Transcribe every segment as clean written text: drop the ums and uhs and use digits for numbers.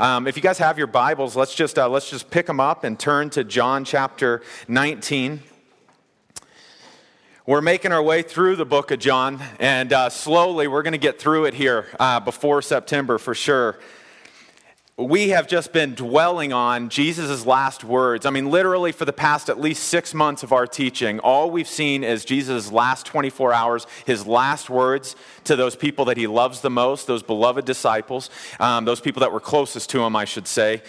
If you guys have your Bibles, let's just pick them up and turn to John chapter 19. We're making our way through the book of John, and slowly we're going to get through it here before September for sure. We have just been dwelling on Jesus' last words. I mean, literally for the past at least 6 months of our teaching, all we've seen is Jesus' last 24 hours, his last words to those people that he loves the most, those beloved disciples, those people that were closest to him, I should say.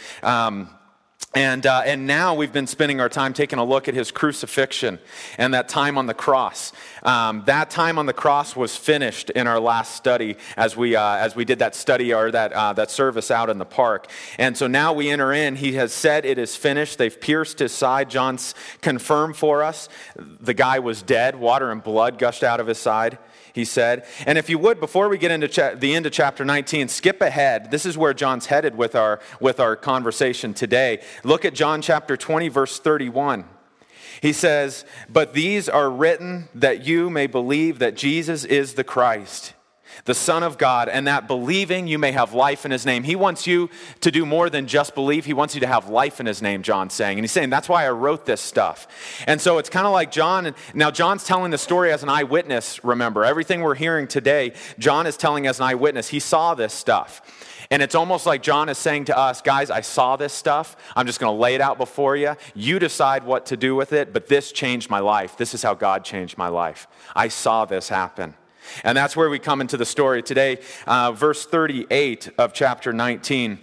And now we've been spending our time taking a look at his crucifixion and that time on the cross. That time on the cross was finished in our last study as we did that study or that service out in the park. And so now we enter in. He has said it is finished. They've pierced his side. John's confirmed for us the guy was dead. Water and blood gushed out of his side, he said. And if you would, before we get into the end of chapter 19, skip ahead. This is where John's headed with our conversation today. Look at John chapter 20, verse 31. He says, "But these are written that you may believe that Jesus is the Christ, the Son of God, and that believing you may have life in his name." He wants you to do more than just believe. He wants you to have life in his name, John's saying. And he's saying, that's why I wrote this stuff. And so it's kind of like John. Now, John's telling the story as an eyewitness, remember. Everything we're hearing today, John is telling as an eyewitness. He saw this stuff. And it's almost like John is saying to us, guys, I saw this stuff. I'm just going to lay it out before you. You decide what to do with it. But this changed my life. This is how God changed my life. I saw this happen. And that's where we come into the story today. Verse 38 of chapter 19.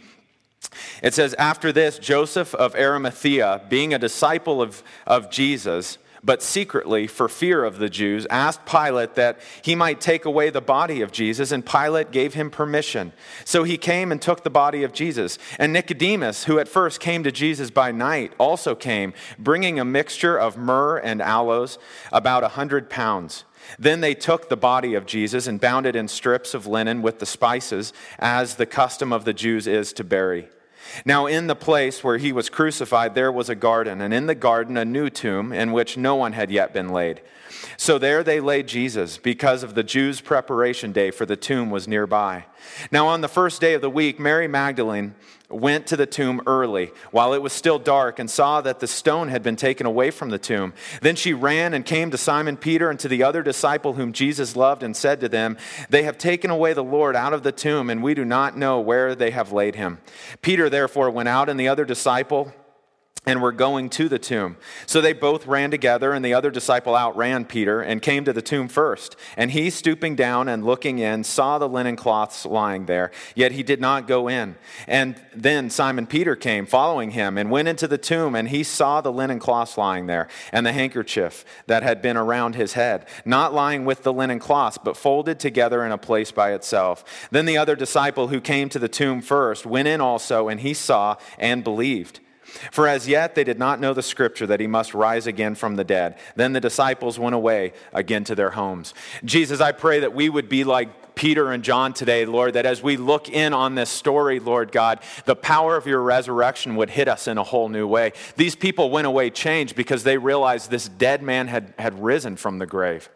It says, "After this, Joseph of Arimathea, being a disciple of Jesus, but secretly for fear of the Jews, asked Pilate that he might take away the body of Jesus, and Pilate gave him permission. So he came and took the body of Jesus. And Nicodemus, who at first came to Jesus by night, also came, bringing a mixture of myrrh and aloes, about 100 pounds. Then they took the body of Jesus and bound it in strips of linen with the spices, as the custom of the Jews is to bury. Now in the place where he was crucified there was a garden, and in the garden a new tomb in which no one had yet been laid. So there they laid Jesus, because of the Jews' preparation day, for the tomb was nearby. Now on the first day of the week, Mary Magdalene went to the tomb early, while it was still dark, and saw that the stone had been taken away from the tomb. Then she ran and came to Simon Peter and to the other disciple whom Jesus loved, and said to them, 'They have taken away the Lord out of the tomb, and we do not know where they have laid him.' Peter therefore went out, and the other disciple, and were going to the tomb. So they both ran together, and the other disciple outran Peter and came to the tomb first. And he, stooping down and looking in, saw the linen cloths lying there, yet he did not go in. And then Simon Peter came, following him, and went into the tomb, and he saw the linen cloths lying there, and the handkerchief that had been around his head, not lying with the linen cloths, but folded together in a place by itself. Then the other disciple who came to the tomb first went in also, and he saw and believed. For as yet they did not know the scripture that he must rise again from the dead. Then the disciples went away again to their homes." Jesus, I pray that we would be like Peter and John today, Lord, that as we look in on this story, Lord God, the power of your resurrection would hit us in a whole new way. These people went away changed because they realized this dead man had risen from the grave.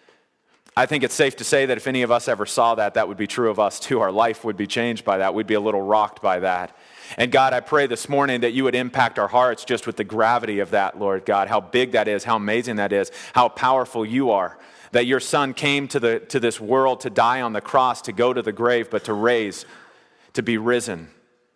I think it's safe to say that if any of us ever saw that, that would be true of us too. Our life would be changed by that. We'd be a little rocked by that. And God, I pray this morning that you would impact our hearts just with the gravity of that, Lord God, how big that is, how amazing that is, how powerful you are, that your son came to this world to die on the cross, to go to the grave, but to raise, to be risen,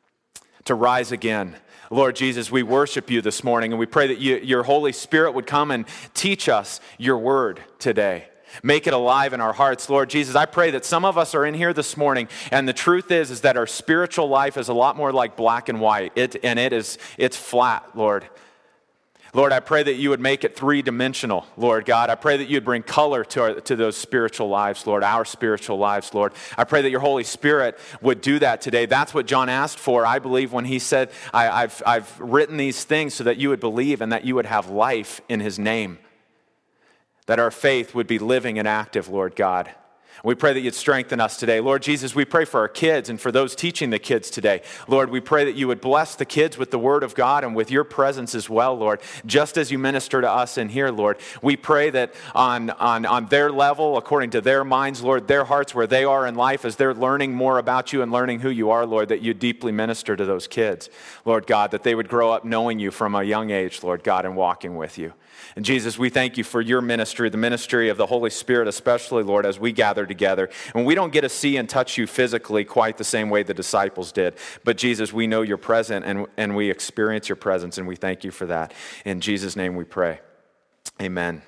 to rise again. Lord Jesus, we worship you this morning, and we pray that your Holy Spirit would come and teach us your word today. Make it alive in our hearts, Lord Jesus. I pray that some of us are in here this morning, and the truth is that our spiritual life is a lot more like black and white. It's flat, Lord. Lord, I pray that you would make it three-dimensional, Lord God. I pray that you'd bring color to those spiritual lives, Lord, our spiritual lives, Lord. I pray that your Holy Spirit would do that today. That's what John asked for, I believe, when he said, I've written these things so that you would believe and that you would have life in his name. That our faith would be living and active, Lord God. We pray that you'd strengthen us today. Lord Jesus, we pray for our kids and for those teaching the kids today. Lord, we pray that you would bless the kids with the word of God and with your presence as well, Lord, just as you minister to us in here, Lord. We pray that on their level, according to their minds, Lord, their hearts, where they are in life, as they're learning more about you and learning who you are, Lord, that you deeply minister to those kids, Lord God, that they would grow up knowing you from a young age, Lord God, and walking with you. And Jesus, we thank you for your ministry, the ministry of the Holy Spirit, especially, Lord, as we gather together. And we don't get to see and touch you physically quite the same way the disciples did. But Jesus, we know you're present and we experience your presence, and we thank you for that. In Jesus' name we pray. Amen.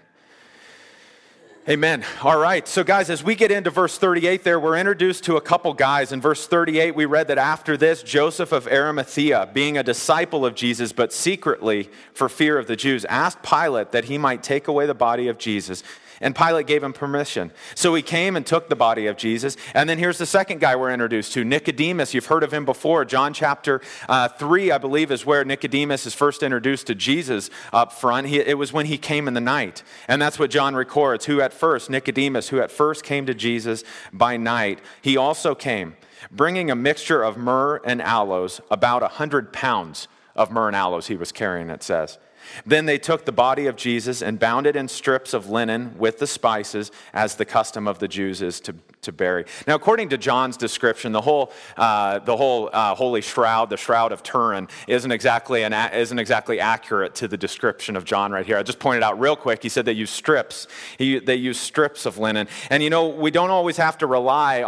Amen. All right. So guys, as we get into verse 38 there, we're introduced to a couple guys. In verse 38, we read that after this, Joseph of Arimathea, being a disciple of Jesus, but secretly for fear of the Jews, asked Pilate that he might take away the body of Jesus. And Pilate gave him permission. So he came and took the body of Jesus. And then here's the second guy we're introduced to, Nicodemus. You've heard of him before. John chapter 3, I believe, is where Nicodemus is first introduced to Jesus up front. It was when he came in the night. And that's what John records, Nicodemus, who at first came to Jesus by night. He also came, bringing a mixture of myrrh and aloes, about 100 pounds of myrrh and aloes he was carrying, it says. Then they took the body of Jesus and bound it in strips of linen with the spices, as the custom of the Jews is to bury. Now, according to John's description, the whole holy shroud, the shroud of Turin, isn't exactly accurate to the description of John right here. I just pointed out real quick. He said they use strips. They use strips of linen, and we don't always have to rely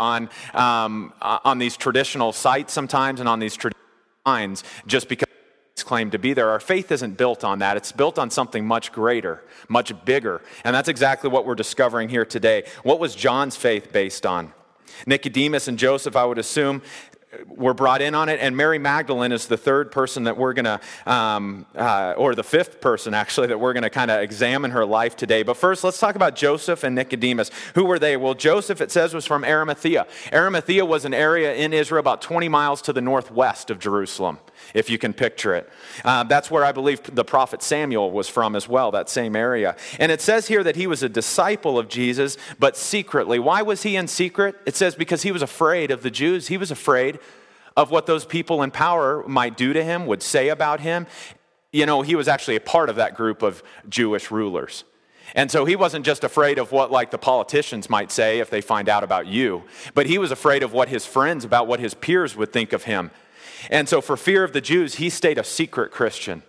on these traditional sites sometimes and on these traditional lines just because claim to be there. Our faith isn't built on that. It's built on something much greater, much bigger. And that's exactly what we're discovering here today. What was John's faith based on? Nicodemus and Joseph, I would assume, were brought in on it, and Mary Magdalene is the third person that we're going to, or the fifth person actually, that we're going to kind of examine her life today. But first, let's talk about Joseph and Nicodemus. Who were they? Well, Joseph, it says, was from Arimathea. Arimathea was an area in Israel about 20 miles to the northwest of Jerusalem, if you can picture it. That's where I believe the prophet Samuel was from as well, that same area. And it says here that he was a disciple of Jesus, but secretly. Why was he in secret? It says because he was afraid of the Jews. He was afraid of what those people in power might do to him, would say about him. He was actually a part of that group of Jewish rulers. And so he wasn't just afraid of what the politicians might say if they find out about you, but he was afraid of what his friends, about what his peers would think of him. And so for fear of the Jews, he stayed a secret Christian.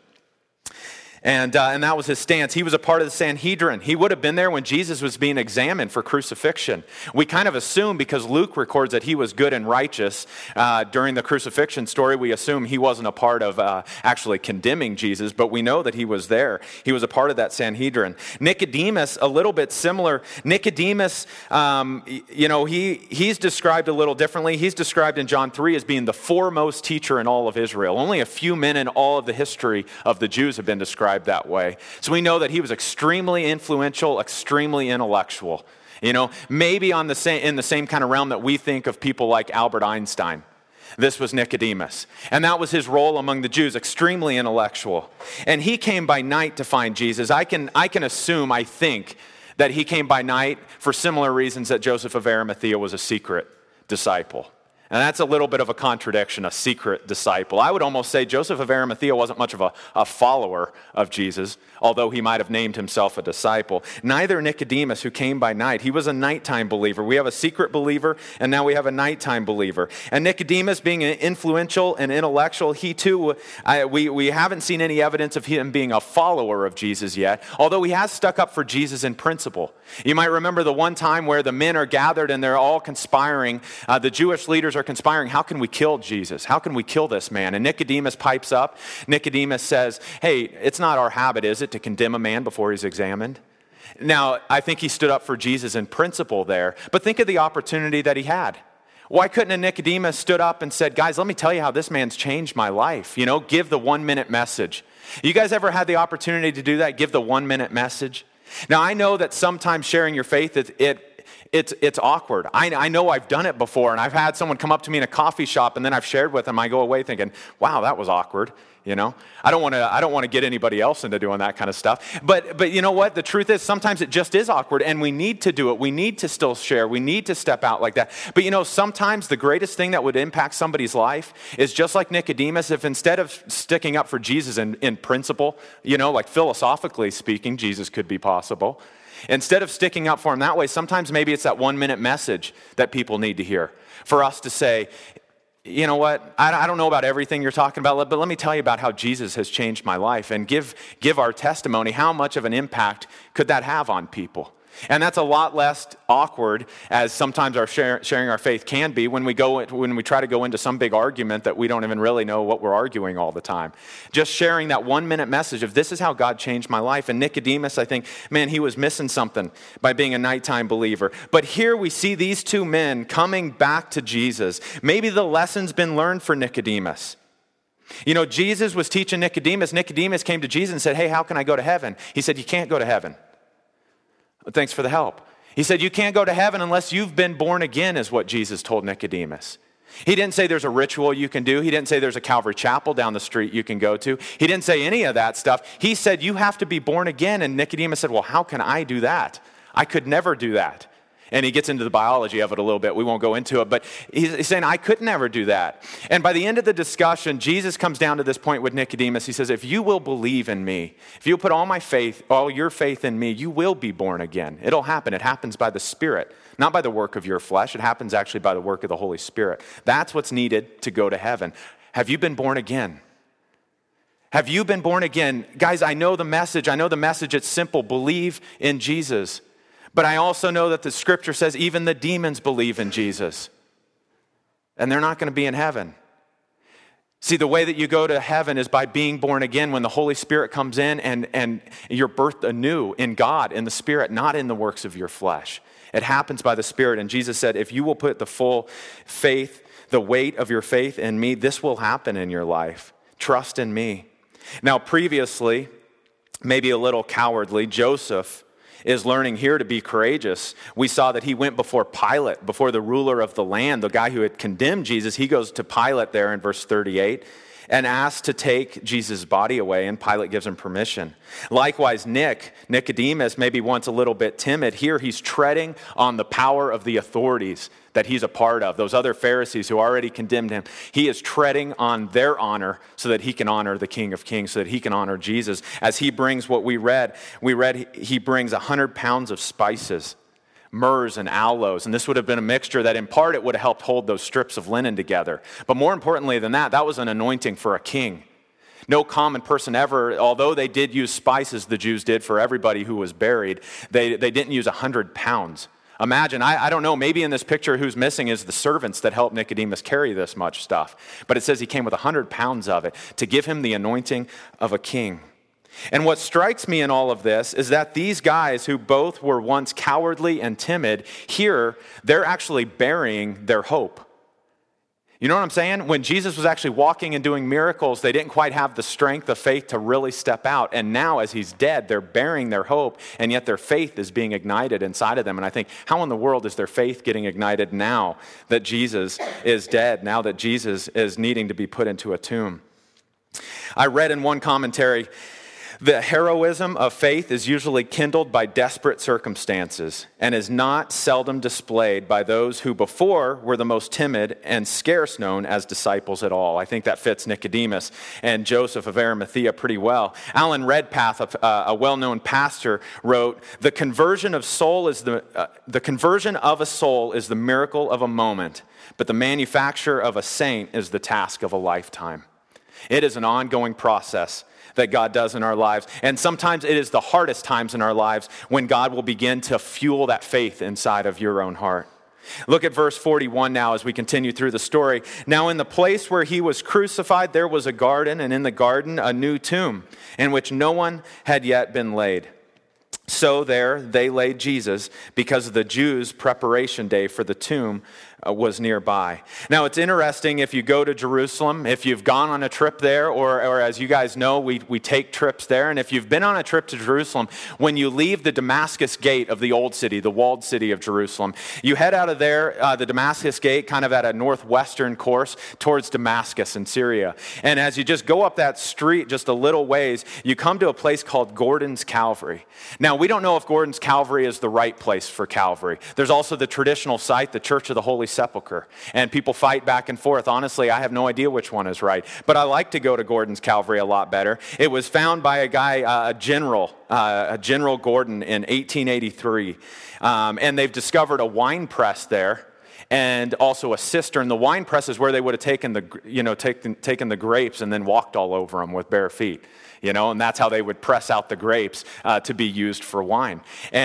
And that was his stance. He was a part of the Sanhedrin. He would have been there when Jesus was being examined for crucifixion. We kind of assume, because Luke records that he was good and righteous during the crucifixion story, we assume he wasn't a part of actually condemning Jesus, but we know that he was there. He was a part of that Sanhedrin. Nicodemus, a little bit similar. Nicodemus, he's described a little differently. He's described in John 3 as being the foremost teacher in all of Israel. Only a few men in all of the history of the Jews have been described that way. So we know that he was extremely influential, extremely intellectual. Maybe in the same kind of realm that we think of people like Albert Einstein. This was Nicodemus. And that was his role among the Jews, extremely intellectual. And he came by night to find Jesus. I think, that he came by night for similar reasons that Joseph of Arimathea was a secret disciple. And that's a little bit of a contradiction, a secret disciple. I would almost say Joseph of Arimathea wasn't much of a follower of Jesus, although he might have named himself a disciple. Neither Nicodemus, who came by night. He was a nighttime believer. We have a secret believer, and now we have a nighttime believer. And Nicodemus, being influential and intellectual, he too, we haven't seen any evidence of him being a follower of Jesus yet, although he has stuck up for Jesus in principle. You might remember the one time where the men are gathered and they're all conspiring. The Jewish leaders are conspiring. How can we kill Jesus? How can we kill this man? And Nicodemus pipes up. Nicodemus says, hey, it's not our habit, is it, to condemn a man before he's examined? Now, I think he stood up for Jesus in principle there, but think of the opportunity that he had. Why couldn't a Nicodemus stood up and said, guys, let me tell you how this man's changed my life. Give the 1-minute message. You guys ever had the opportunity to do that? Give the 1-minute message? Now, I know that sometimes sharing your faith, it's awkward. I know I've done it before, and I've had someone come up to me in a coffee shop, and then I've shared with them. I go away thinking, wow, that was awkward. You know, I don't want to get anybody else into doing that kind of stuff. But you know what? The truth is, sometimes it just is awkward, and we need to do it. We need to still share. We need to step out like that. But you know, sometimes the greatest thing that would impact somebody's life is just like Nicodemus. If instead of sticking up for Jesus in principle, you know, like philosophically speaking, Jesus could be possible. Instead of sticking up for him that way, sometimes maybe it's that 1-minute message that people need to hear for us to say, you know what, I don't know about everything you're talking about, but let me tell you about how Jesus has changed my life, and give our testimony. How much of an impact could that have on people? And that's a lot less awkward, as sometimes our sharing our faith can be when we try to go into some big argument that we don't even really know what we're arguing all the time. Just sharing that 1-minute message of this is how God changed my life. And Nicodemus, I think, man, he was missing something by being a nighttime believer. But here we see these two men coming back to Jesus. Maybe the lesson's been learned for Nicodemus. You know, Jesus was teaching Nicodemus. Nicodemus came to Jesus and said, hey, how can I go to heaven? He said, you can't go to heaven. Thanks for the help. He said, you can't go to heaven unless you've been born again, is what Jesus told Nicodemus. He didn't say there's a ritual you can do. He didn't say there's a Calvary Chapel down the street you can go to. He didn't say any of that stuff. He said, you have to be born again. And Nicodemus said, well, how can I do that? I could never do that. And he gets into the biology of it a little bit. We won't go into it, but he's saying, I could never do that. And by the end of the discussion, Jesus comes down to this point with Nicodemus. He says, if you will believe in me, if you'll put all your faith in me, you will be born again. It'll happen. It happens by the Spirit, not by the work of your flesh. It happens actually by the work of the Holy Spirit. That's what's needed to go to heaven. Have you been born again? Have you been born again? Guys, I know the message. It's simple. Believe in Jesus. But I also know that the scripture says even the demons believe in Jesus. And they're not going to be in heaven. See, the way that you go to heaven is by being born again, when the Holy Spirit comes in and you're birthed anew in God, in the Spirit, not in the works of your flesh. It happens by the Spirit. And Jesus said, if you will put the full faith, the weight of your faith in me, this will happen in your life. Trust in me. Now, previously, maybe a little cowardly, Joseph is learning here to be courageous. We saw that he went before Pilate, before the ruler of the land, the guy who had condemned Jesus. He goes to Pilate there in verse 38 and asks to take Jesus' body away, and Pilate gives him permission. Likewise, Nicodemus, maybe once a little bit timid, here he's treading on the power of the authorities that he's a part of, those other Pharisees who already condemned him. He is treading on their honor so that he can honor the King of Kings, so that he can honor Jesus. As he brings what we read he brings 100 pounds of spices, myrrhs and aloes. And this would have been a mixture that in part it would have helped hold those strips of linen together. But more importantly than that, that was an anointing for a king. No common person ever, although they did use spices, the Jews did, for everybody who was buried, they didn't use 100 pounds. Imagine, I don't know, maybe in this picture who's missing is the servants that helped Nicodemus carry this much stuff. But it says he came with 100 pounds of it to give him the anointing of a king. And what strikes me in all of this is that these guys who both were once cowardly and timid, here they're actually burying their hope. You know what I'm saying? When Jesus was actually walking and doing miracles, they didn't quite have the strength of faith to really step out. And now as he's dead, they're burying their hope, and yet their faith is being ignited inside of them. And I think, how in the world is their faith getting ignited now that Jesus is dead, now that Jesus is needing to be put into a tomb? I read in one commentary, the heroism of faith is usually kindled by desperate circumstances and is not seldom displayed by those who before were the most timid and scarce known as disciples at all. I think that fits Nicodemus and Joseph of Arimathea pretty well. Alan Redpath, a well-known pastor, wrote, the conversion of a soul is the miracle of a moment, but the manufacture of a saint is the task of a lifetime. It is an ongoing process that God does in our lives. And sometimes it is the hardest times in our lives when God will begin to fuel that faith inside of your own heart. Look at verse 41 now as we continue through the story. Now in the place where he was crucified, there was a garden, and in the garden a new tomb, in which no one had yet been laid. So there they laid Jesus, because of the Jews' preparation day for the tomb was nearby. Now, it's interesting if you go to Jerusalem, if you've gone on a trip there, or as you guys know, we take trips there. And if you've been on a trip to Jerusalem, when you leave the Damascus gate of the old city, the walled city of Jerusalem, you head out of there, the Damascus gate, kind of at a northwestern course towards Damascus in Syria. And as you just go up that street just a little ways, you come to a place called Gordon's Calvary. Now, we don't know if Gordon's Calvary is the right place for Calvary. There's also the traditional site, the Church of the Holy Sepulchre. And people fight back and forth. Honestly, I have no idea which one is right. But I like to go to Gordon's Calvary a lot better. It was found by a guy, General Gordon in 1883. And they've discovered a wine press there and also a cistern. The wine press is where they would have taken the grapes and then walked all over them with bare feet. And that's how they would press out the grapes to be used for wine.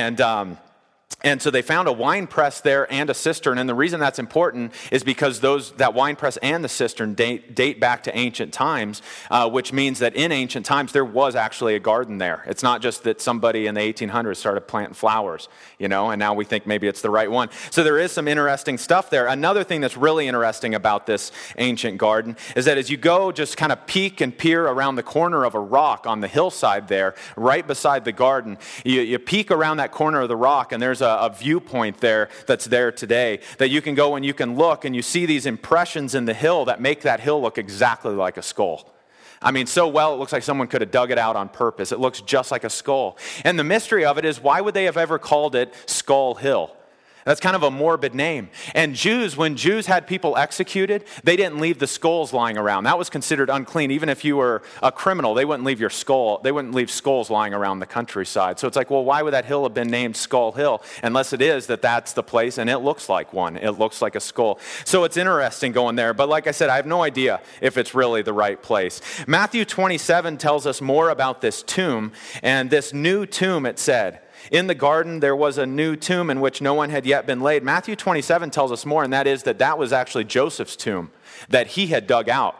And so they found a wine press there and a cistern. And the reason that's important is because that wine press and the cistern date back to ancient times, which means that in ancient times there was actually a garden there. It's not just that somebody in the 1800s started planting flowers, and now we think maybe it's the right one. So there is some interesting stuff there. Another thing that's really interesting about this ancient garden is that as you go just kind of peek and peer around the corner of a rock on the hillside there, right beside the garden, you peek around that corner of the rock and there's a viewpoint there that's there today that you can go and you can look and you see these impressions in the hill that make that hill look exactly like a skull. I mean, so well, it looks like someone could have dug it out on purpose. It looks just like a skull. And the mystery of it is, why would they have ever called it Skull Hill? That's kind of a morbid name. And when Jews had people executed, they didn't leave the skulls lying around. That was considered unclean. Even if you were a criminal, they wouldn't leave your skull. They wouldn't leave skulls lying around the countryside. So it's like, well, why would that hill have been named Skull Hill? Unless it is that's the place, and it looks like one. It looks like a skull. So it's interesting going there. But like I said, I have no idea if it's really the right place. Matthew 27 tells us more about this tomb. And this new tomb, it said, in the garden, there was a new tomb in which no one had yet been laid. Matthew 27 tells us more, and that is that was actually Joseph's tomb that he had dug out.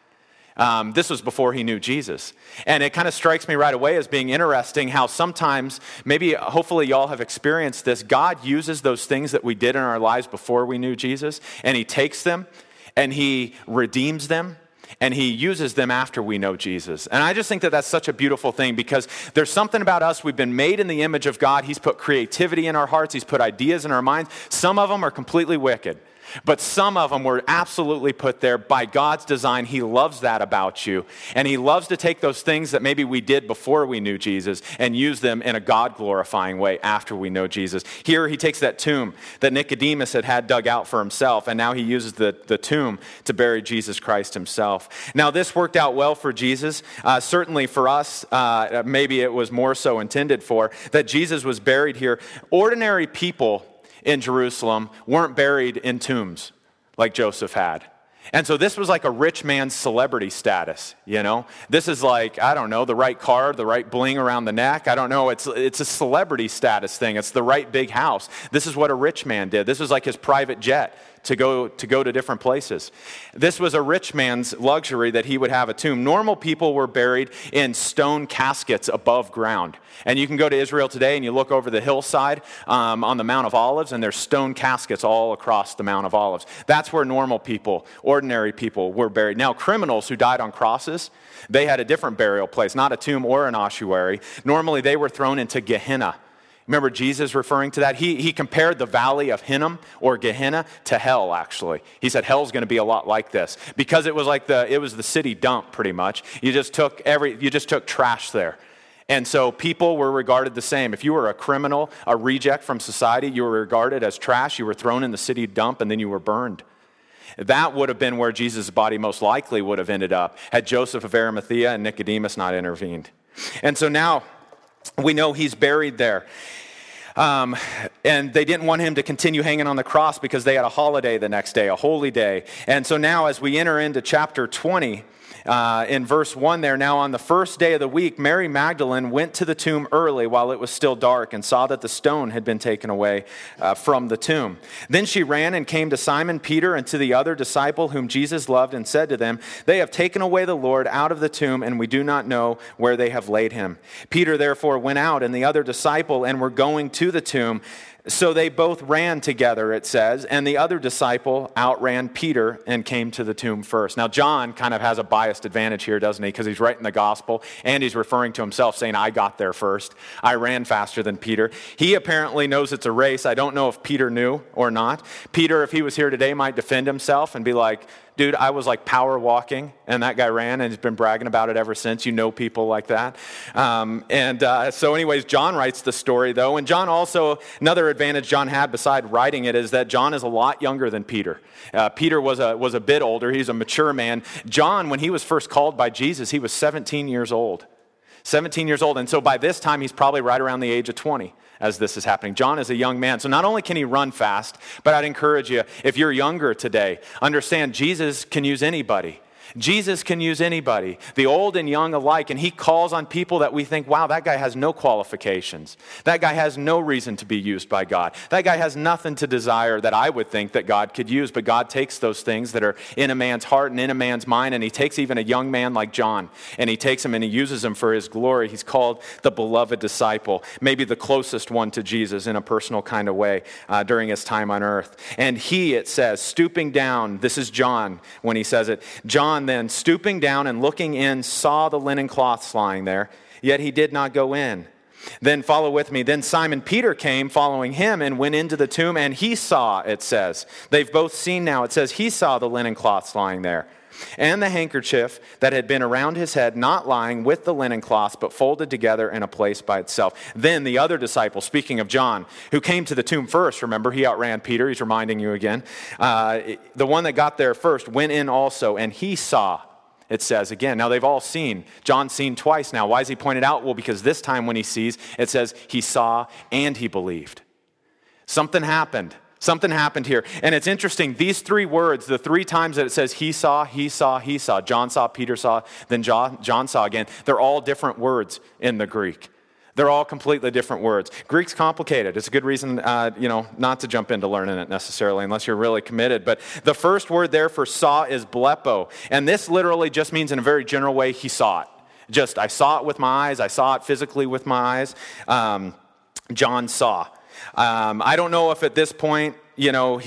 This was before he knew Jesus. And it kind of strikes me right away as being interesting how sometimes, hopefully y'all have experienced this, God uses those things that we did in our lives before we knew Jesus, and he takes them and he redeems them. And he uses them after we know Jesus. And I just think that that's such a beautiful thing, because there's something about us. We've been made in the image of God. He's put creativity in our hearts. He's put ideas in our minds. Some of them are completely wicked. But some of them were absolutely put there by God's design. He loves that about you. And he loves to take those things that maybe we did before we knew Jesus and use them in a God-glorifying way after we know Jesus. Here he takes that tomb that Nicodemus had dug out for himself, and now he uses the tomb to bury Jesus Christ himself. Now this worked out well for Jesus. Certainly for us, maybe it was more so intended for, that Jesus was buried here. Ordinary people in Jerusalem weren't buried in tombs like Joseph had. And so this was like a rich man's celebrity status, This is like, I don't know, the right car, the right bling around the neck. I don't know, it's a celebrity status thing. It's the right big house. This is what a rich man did. This was like his private jet to go to different places. This was a rich man's luxury that he would have a tomb. Normal people were buried in stone caskets above ground. And you can go to Israel today and you look over the hillside on the Mount of Olives, and there's stone caskets all across the Mount of Olives. That's where normal people, ordinary people, were buried. Now, criminals who died on crosses, they had a different burial place, not a tomb or an ossuary. Normally, they were thrown into Gehenna. Remember Jesus referring to that? He compared the valley of Hinnom or Gehenna to hell, actually. He said hell's going to be a lot like this, because it was like the city dump pretty much. You just took trash there. And so people were regarded the same. If you were a criminal, a reject from society, you were regarded as trash. You were thrown in the city dump, and then you were burned. That would have been where Jesus' body most likely would have ended up had Joseph of Arimathea and Nicodemus not intervened. And so now we know he's buried there. And they didn't want him to continue hanging on the cross because they had a holiday the next day, a holy day. And so now as we enter into chapter 20, in verse 1 there, now on the first day of the week, Mary Magdalene went to the tomb early while it was still dark and saw that the stone had been taken away from the tomb. Then she ran and came to Simon Peter and to the other disciple whom Jesus loved and said to them, "They have taken away the Lord out of the tomb, and we do not know where they have laid him." Peter therefore went out and the other disciple and were going to the tomb. So they both ran together, it says, and the other disciple outran Peter and came to the tomb first. Now, John kind of has a biased advantage here, doesn't he? Because he's writing the gospel, and he's referring to himself, saying, I got there first. I ran faster than Peter. He apparently knows it's a race. I don't know if Peter knew or not. Peter, if he was here today, might defend himself and be like, dude, I was like power walking, and that guy ran, and he's been bragging about it ever since. You know people like that. So anyways, John writes the story, though. And John also, another advantage John had beside writing it is that John is a lot younger than Peter. Peter was a bit older. He's a mature man. John, when he was first called by Jesus, he was 17 years old. 17 years old. And so by this time, he's probably right around the age of 20 as this is happening. John is a young man. So not only can he run fast, but I'd encourage you, if you're younger today, understand Jesus can use anybody. Jesus can use anybody, the old and young alike, and he calls on people that we think, wow, that guy has no qualifications. That guy has no reason to be used by God. That guy has nothing to desire that I would think that God could use, but God takes those things that are in a man's heart and in a man's mind, and he takes even a young man like John, and he takes him and he uses him for his glory. He's called the beloved disciple, maybe the closest one to Jesus in a personal kind of way during his time on earth. And he, it says, stooping down, this is John when he says it, John then, stooping down and looking in, saw the linen cloths lying there, yet he did not go in. Then follow with me. Then Simon Peter came following him and went into the tomb, and he saw, it says. They've both seen now. It says he saw the linen cloths lying there, and the handkerchief that had been around his head, not lying with the linen cloths, but folded together in a place by itself. Then the other disciple, speaking of John, who came to the tomb first, remember, he outran Peter, he's reminding you again. The one that got there first went in also, and he saw, it says again. Now they've all seen. John's seen twice now. Why is he pointed out? Well, because this time when he sees, it says he saw and he believed. Something happened. Something happened here. And it's interesting, these three words, the three times that it says he saw, he saw, he saw, John saw, Peter saw, then John saw again, they're all different words in the Greek. They're all completely different words. Greek's complicated. It's a good reason, not to jump into learning it necessarily unless you're really committed. But the first word there for saw is blepo. And this literally just means in a very general way, he saw it. Just, I saw it with my eyes. I saw it physically with my eyes. John saw. I don't know if at this point, he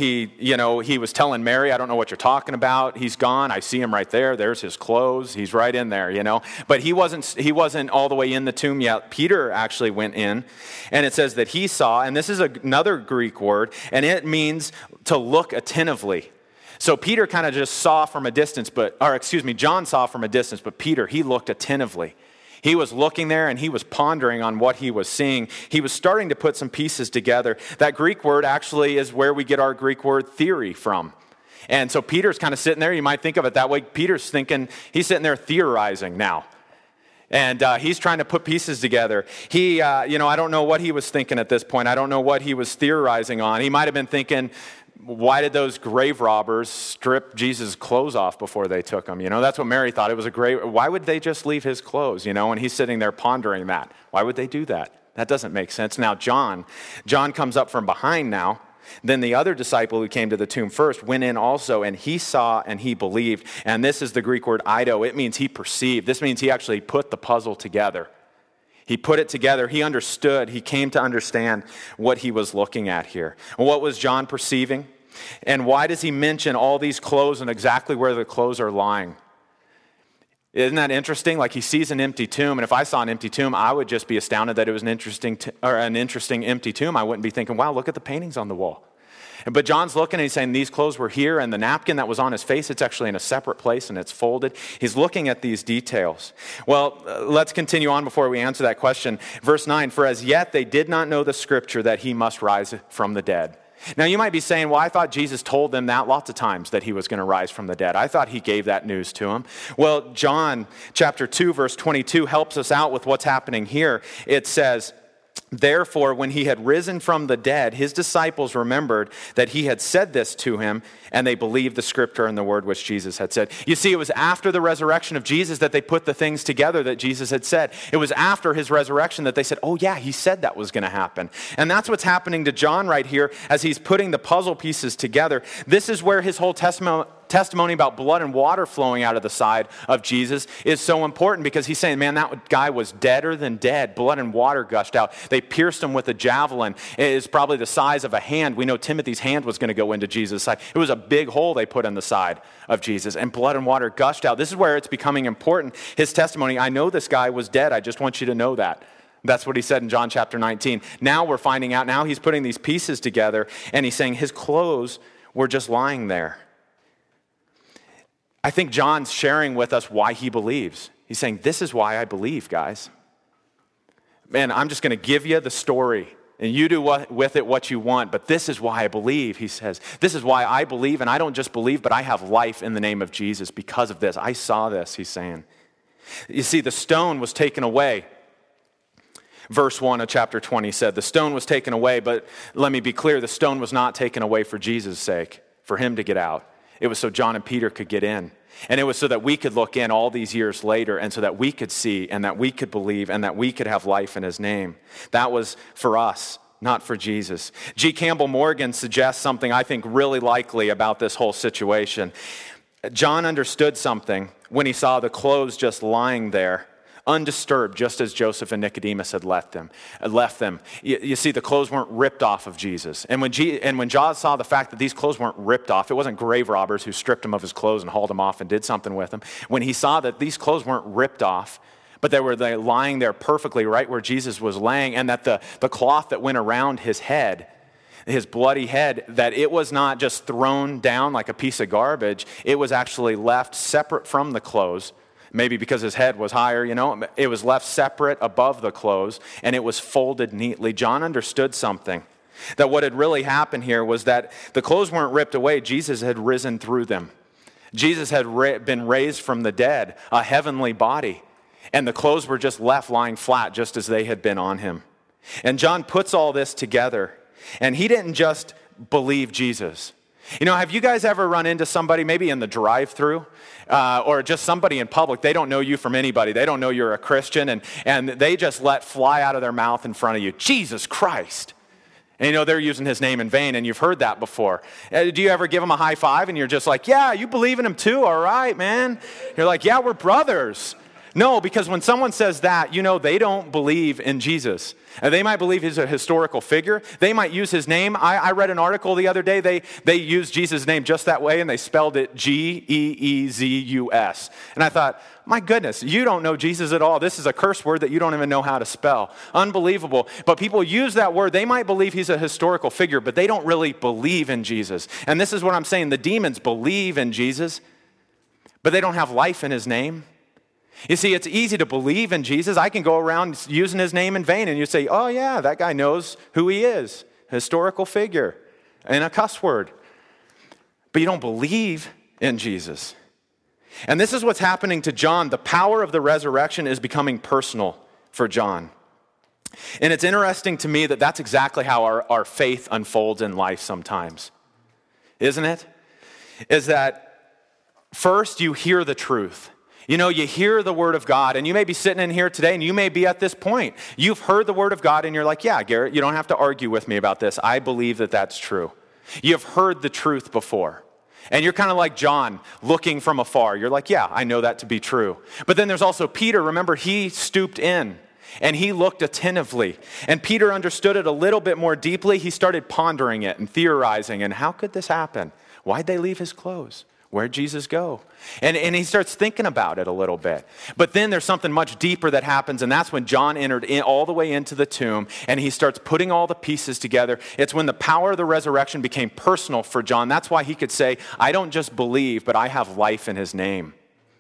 was telling Mary, I don't know what you're talking about. He's gone. I see him right there. There's his clothes. He's right in there, But he wasn't all the way in the tomb yet. Peter actually went in, and it says that he saw, and this is another Greek word, and it means to look attentively. So Peter kind of just saw from a distance, John saw from a distance, but Peter, he looked attentively. He was looking there and he was pondering on what he was seeing. He was starting to put some pieces together. That Greek word actually is where we get our Greek word theory from. And so Peter's kind of sitting there. You might think of it that way. Peter's thinking, he's sitting there theorizing now. And he's trying to put pieces together. He, I don't know what he was thinking at this point. I don't know what he was theorizing on. He might have been thinking, why did those grave robbers strip Jesus' clothes off before they took him? That's what Mary thought. It was why would they just leave his clothes, And he's sitting there pondering that. Why would they do that? That doesn't make sense. Now, John comes up from behind now. Then the other disciple who came to the tomb first went in also, and he saw and he believed. And this is the Greek word eido. It means he perceived. This means he actually put the puzzle together. He put it together. He understood. He came to understand what he was looking at here. And what was John perceiving? And why does he mention all these clothes and exactly where the clothes are lying? Isn't that interesting? Like he sees an empty tomb, and if I saw an empty tomb, I would just be astounded that it was an interesting empty tomb. I wouldn't be thinking, wow, look at the paintings on the wall. But John's looking and he's saying these clothes were here, and the napkin that was on his face, it's actually in a separate place and it's folded. He's looking at these details. Well, let's continue on before we answer that question. Verse 9, for as yet they did not know the scripture that he must rise from the dead. Now you might be saying, well, I thought Jesus told them that lots of times that he was going to rise from the dead. I thought he gave that news to them. Well, John chapter 2, verse 22 helps us out with what's happening here. It says, therefore, when he had risen from the dead, his disciples remembered that he had said this to him, and they believed the scripture and the word which Jesus had said. You see, it was after the resurrection of Jesus that they put the things together that Jesus had said. It was after his resurrection that they said, oh yeah, he said that was going to happen. And that's what's happening to John right here as he's putting the puzzle pieces together. This is where his whole testimony testimony about blood and water flowing out of the side of Jesus is so important because he's saying, man, that guy was deader than dead. Blood and water gushed out. They pierced him with a javelin. It is probably the size of a hand. We know Timothy's hand was going to go into Jesus' side. It was a big hole they put in the side of Jesus, and blood and water gushed out. This is where it's becoming important. His testimony, I know this guy was dead. I just want you to know that. That's what he said in John chapter 19. Now we're finding out, now he's putting these pieces together, and he's saying his clothes were just lying there. I think John's sharing with us why he believes. He's saying, this is why I believe, guys. Man, I'm just going to give you the story, and you do with it what you want, but this is why I believe, he says. This is why I believe, and I don't just believe, but I have life in the name of Jesus because of this. I saw this, he's saying. You see, the stone was taken away. Verse 1 of chapter 20 said, the stone was taken away, but let me be clear, the stone was not taken away for Jesus' sake, for him to get out. It was so John and Peter could get in. And it was so that we could look in all these years later and so that we could see and that we could believe and that we could have life in his name. That was for us, not for Jesus. G. Campbell Morgan suggests something I think really likely about this whole situation. John understood something when he saw the clothes just lying there, undisturbed, just as Joseph and Nicodemus had left them. You see, the clothes weren't ripped off of Jesus. And when John saw the fact that these clothes weren't ripped off, it wasn't grave robbers who stripped him of his clothes and hauled him off and did something with him. When he saw that these clothes weren't ripped off, but they were lying there perfectly right where Jesus was laying, and that the cloth that went around his head, his bloody head, that it was not just thrown down like a piece of garbage, it was actually left separate from the clothes. Maybe because his head was higher, it was left separate above the clothes, and it was folded neatly. John understood something, that what had really happened here was that the clothes weren't ripped away. Jesus had risen through them. Jesus had been raised from the dead, a heavenly body, and the clothes were just left lying flat just as they had been on him. And John puts all this together, and he didn't just believe Jesus. Have you guys ever run into somebody, maybe in the drive-thru, or just somebody in public? They don't know you from anybody. They don't know you're a Christian, and they just let fly out of their mouth in front of you, Jesus Christ. And they're using his name in vain, and you've heard that before. Do you ever give them a high five, and you're just like, yeah, you believe in him too, all right, man? You're like, yeah, we're brothers. No, because when someone says that, they don't believe in Jesus. They might believe he's a historical figure. They might use his name. I read an article the other day. They used Jesus' name just that way, and they spelled it Geezus. And I thought, my goodness, you don't know Jesus at all. This is a curse word that you don't even know how to spell. Unbelievable. But people use that word. They might believe he's a historical figure, but they don't really believe in Jesus. And this is what I'm saying. The demons believe in Jesus, but they don't have life in his name. You see, it's easy to believe in Jesus. I can go around using his name in vain, and you say, oh yeah, that guy knows who he is, historical figure, and a cuss word. But you don't believe in Jesus. And this is what's happening to John. The power of the resurrection is becoming personal for John. And it's interesting to me that that's exactly how our faith unfolds in life sometimes, isn't it? Is that first you hear the truth. You hear the word of God, and you may be sitting in here today, and you may be at this point. You've heard the word of God, and you're like, yeah, Garrett, you don't have to argue with me about this. I believe that that's true. You've heard the truth before. And you're kind of like John, looking from afar. You're like, yeah, I know that to be true. But then there's also Peter. Remember, he stooped in, and he looked attentively. And Peter understood it a little bit more deeply. He started pondering it and theorizing, and how could this happen? Why'd they leave his clothes? Where'd Jesus go? And he starts thinking about it a little bit. But then there's something much deeper that happens, and that's when John entered all the way into the tomb, and he starts putting all the pieces together. It's when the power of the resurrection became personal for John. That's why he could say, I don't just believe, but I have life in his name.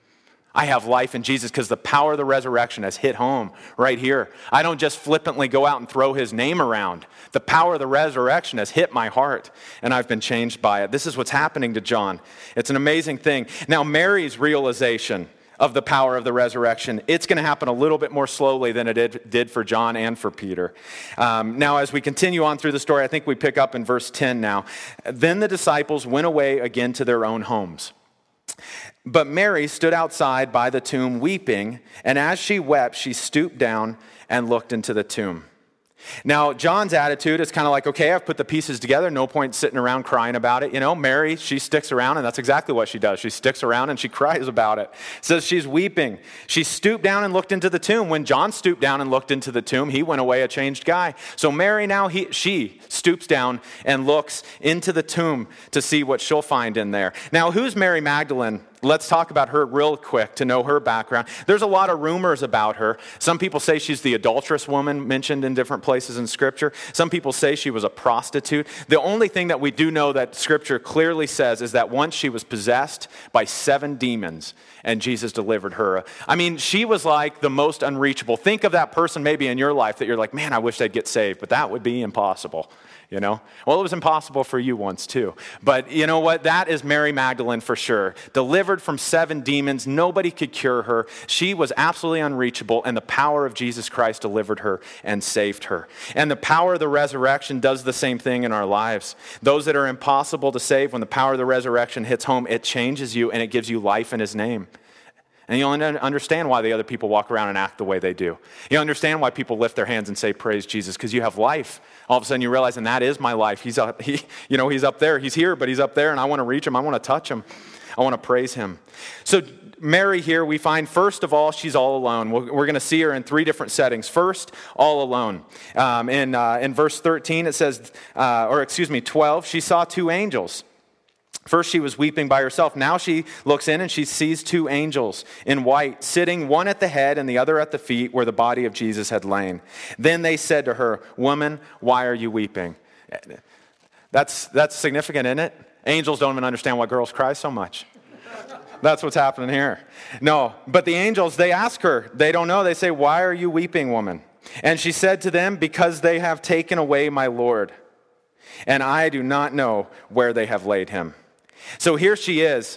I have life in Jesus because the power of the resurrection has hit home right here. I don't just flippantly go out and throw his name around. The power of the resurrection has hit my heart, and I've been changed by it. This is what's happening to John. It's an amazing thing. Now, Mary's realization of the power of the resurrection, it's going to happen a little bit more slowly than it did for John and for Peter. Now, as we continue on through the story, I think we pick up in verse 10 now. Then the disciples went away again to their own homes. But Mary stood outside by the tomb weeping, and as she wept, she stooped down and looked into the tomb. Now, John's attitude is kind of like, okay, I've put the pieces together, no point sitting around crying about it. Mary, she sticks around, and that's exactly what she does. She sticks around and she cries about it. It says she's weeping. She stooped down and looked into the tomb. When John stooped down and looked into the tomb, he went away a changed guy. So Mary now, she stoops down and looks into the tomb to see what she'll find in there. Now, who's Mary Magdalene? Let's talk about her real quick to know her background. There's a lot of rumors about her. Some people say she's the adulterous woman mentioned in different places in Scripture. Some people say she was a prostitute. The only thing that we do know that Scripture clearly says is that once she was possessed by 7 demons and Jesus delivered her. I mean, she was like the most unreachable. Think of that person maybe in your life that you're like, man, I wish they'd get saved, but that would be impossible. Well, it was impossible for you once too. But you know what? That is Mary Magdalene for sure. Delivered from 7 demons. Nobody could cure her. She was absolutely unreachable, and the power of Jesus Christ delivered her and saved her. And the power of the resurrection does the same thing in our lives. Those that are impossible to save, when the power of the resurrection hits home, it changes you and it gives you life in His name. And you'll understand why the other people walk around and act the way they do. You'll understand why people lift their hands and say, praise Jesus, because you have life. All of a sudden you realize, and that is my life. He's up there. He's here, but He's up there, and I want to reach Him. I want to touch Him. I want to praise Him. So Mary here, we find, first of all, she's all alone. We're going to see her in 3 different settings. First, all alone. In verse 13, it says, 12, she saw 2 angels. First, she was weeping by herself. Now she looks in and she sees 2 angels in white, sitting, one at the head and the other at the feet where the body of Jesus had lain. Then they said to her, "Woman, why are you weeping?" That's significant, isn't it? Angels don't even understand why girls cry so much. That's what's happening here. No, but the angels, they ask her. They don't know. They say, "Why are you weeping, woman?" And she said to them, "Because they have taken away my Lord, and I do not know where they have laid Him." So here she is,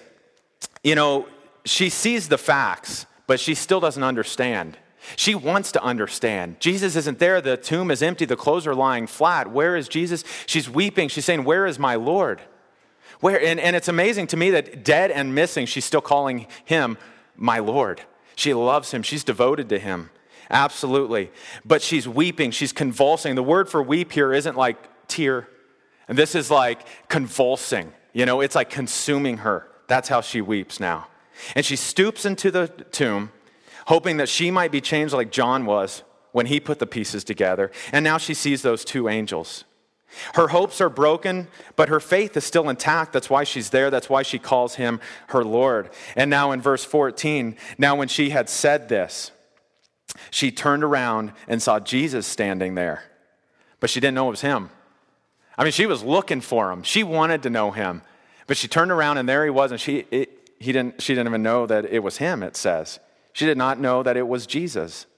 she sees the facts, but she still doesn't understand. She wants to understand. Jesus isn't there. The tomb is empty. The clothes are lying flat. Where is Jesus? She's weeping. She's saying, "Where is my Lord?" Where? And it's amazing to me that dead and missing, she's still calling Him my Lord. She loves Him. She's devoted to Him. Absolutely. But she's weeping. She's convulsing. The word for weep here isn't like tear. And this is like convulsing. It's like consuming her. That's how she weeps now. And she stoops into the tomb, hoping that she might be changed like John was when he put the pieces together. And now she sees those 2 angels. Her hopes are broken, but her faith is still intact. That's why she's there. That's why she calls Him her Lord. And now in verse 14, now when she had said this, she turned around and saw Jesus standing there. But she didn't know it was Him. I mean, she was looking for Him. She wanted to know Him. But she turned around and there He was, and she didn't even know that it was Him, it says. She did not know that it was Jesus.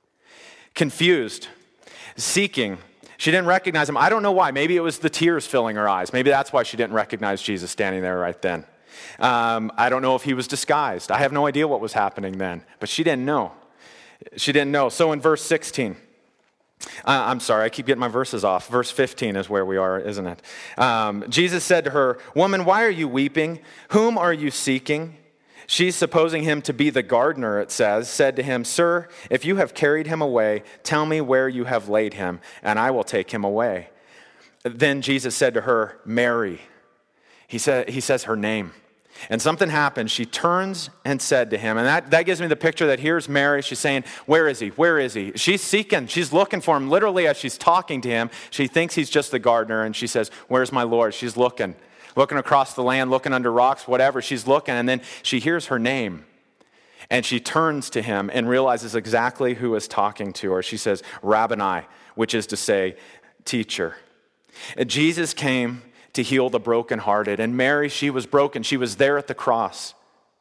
Confused, seeking. She didn't recognize Him. I don't know why. Maybe it was the tears filling her eyes. Maybe that's why she didn't recognize Jesus standing there right then. I don't know if He was disguised. I have no idea what was happening then. But she didn't know. She didn't know. So in verse 16... I'm sorry, I keep getting my verses off. Verse 15 is where we are, isn't it? Jesus said to her, "Woman, why are you weeping? Whom are you seeking?" She, supposing Him to be the gardener, it says, said to Him, "Sir, if you have carried Him away, tell me where you have laid Him, and I will take Him away." Then Jesus said to her, "Mary." He says her name. And something happened. She turns and said to Him. And that gives me the picture that here's Mary. She's saying, "Where is He? Where is He?" She's seeking. She's looking for Him. Literally, as she's talking to Him, she thinks He's just the gardener. And she says, "Where's my Lord?" She's looking across the land, looking under rocks, whatever. She's looking. And then she hears her name. And she turns to Him and realizes exactly who is talking to her. She says, "Rabboni," which is to say, teacher. And Jesus came to heal the brokenhearted. And Mary, she was broken. She was there at the cross.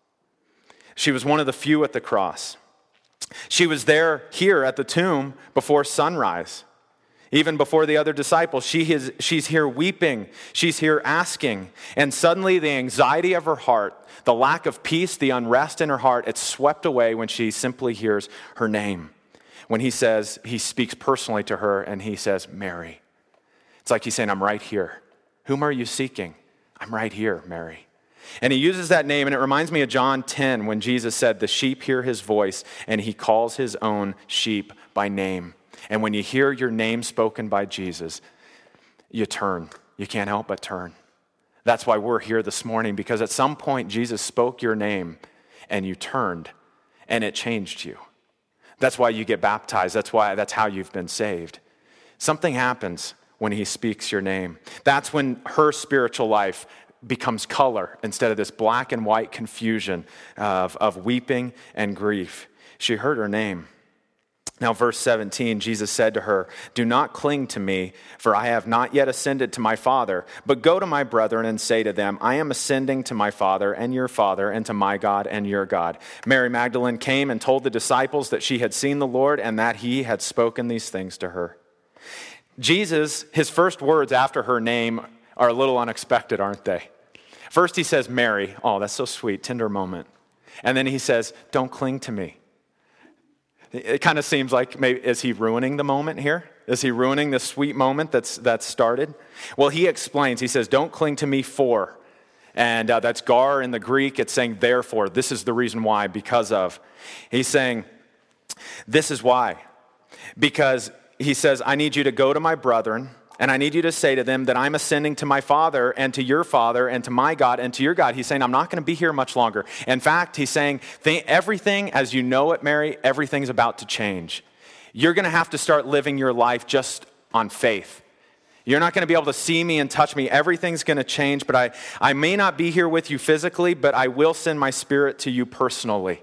She was one of the few at the cross. She was here at the tomb before sunrise. Even before the other disciples, she's here weeping. She's here asking. And suddenly the anxiety of her heart, the lack of peace, the unrest in her heart, it's swept away when she simply hears her name. When He speaks personally to her and He says, "Mary." It's like He's saying, "I'm right here. Whom are you seeking? I'm right here, Mary." And He uses that name, and it reminds me of John 10 when Jesus said, "The sheep hear His voice, and He calls His own sheep by name." And when you hear your name spoken by Jesus, you turn. You can't help but turn. That's why we're here this morning, because at some point Jesus spoke your name and you turned and it changed you. That's why you get baptized. That's how you've been saved. Something happens when he speaks your name. That's when her spiritual life becomes color instead of this black and white confusion of weeping and grief. She heard her name. Now, verse 17, Jesus said to her, "Do not cling to me, for I have not yet ascended to my Father, but go to my brethren and say to them, I am ascending to my Father and your Father, and to my God and your God." Mary Magdalene came and told the disciples that she had seen the Lord and that he had spoken these things to her. Jesus, his first words after her name are a little unexpected, aren't they? First he says, Mary. Oh, that's so sweet, tender moment. And then he says, don't cling to me. It kind of seems like, maybe, is he ruining the moment here? Is he ruining the sweet moment that's started? Well, he explains. He says, don't cling to me for. And that's gar in the Greek. It's saying therefore. This is the reason why, because of. He's saying, this is why. Because he says, I need you to go to my brethren, and I need you to say to them that I'm ascending to my Father and to your Father and to my God and to your God. He's saying, I'm not going to be here much longer. In fact, he's saying, everything as you know it, Mary, everything's about to change. You're going to have to start living your life just on faith. You're not going to be able to see me and touch me. Everything's going to change, but I may not be here with you physically, but I will send my Spirit to you personally.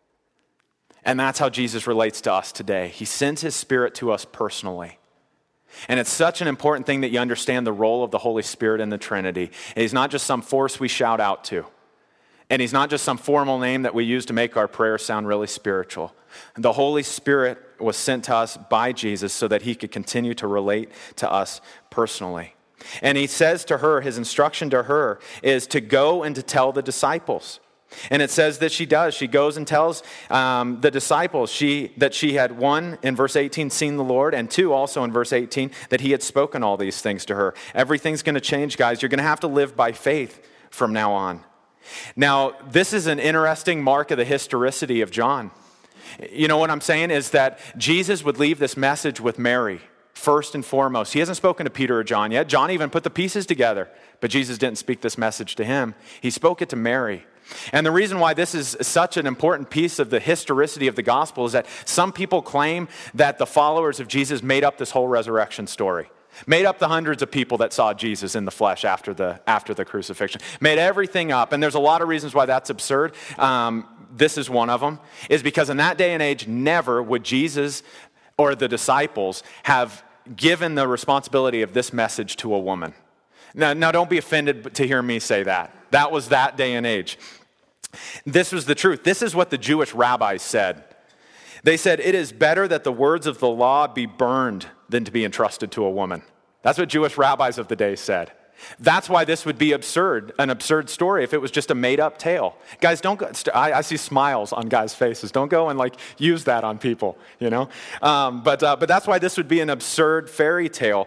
And that's how Jesus relates to us today. He sends his Spirit to us personally. And it's such an important thing that you understand the role of the Holy Spirit in the Trinity. He's not just some force we shout out to. And he's not just some formal name that we use to make our prayers sound really spiritual. The Holy Spirit was sent to us by Jesus so that he could continue to relate to us personally. And he says to her, his instruction to her is to go and to tell the disciples. And it says that she does. She goes and tells the disciples that she had, one, in verse 18, seen the Lord, and two, also in verse 18, that he had spoken all these things to her. Everything's going to change, guys. You're going to have to live by faith from now on. Now, this is an interesting mark of the historicity of John. You know what I'm saying is that Jesus would leave this message with Mary, first and foremost. He hasn't spoken to Peter or John yet. John even put the pieces together, but Jesus didn't speak this message to him. He spoke it to Mary. And the reason why this is such an important piece of the historicity of the gospel is that some people claim that the followers of Jesus made up this whole resurrection story. Made up the hundreds of people that saw Jesus in the flesh after the crucifixion. Made everything up. And there's a lot of reasons why that's absurd. This is one of them. Is because in that day and age, never would Jesus or the disciples have given the responsibility of this message to a woman. Now don't be offended to hear me say that. That was that day and age. This was the truth. This is what the Jewish rabbis said. They said, it is better that the words of the law be burned than to be entrusted to a woman. That's what Jewish rabbis of the day said. That's why this would be an absurd story if it was just a made-up tale. Guys, don't go. I see smiles on guys' faces. Don't go and use that on people, you know. But that's why this would be an absurd fairy tale.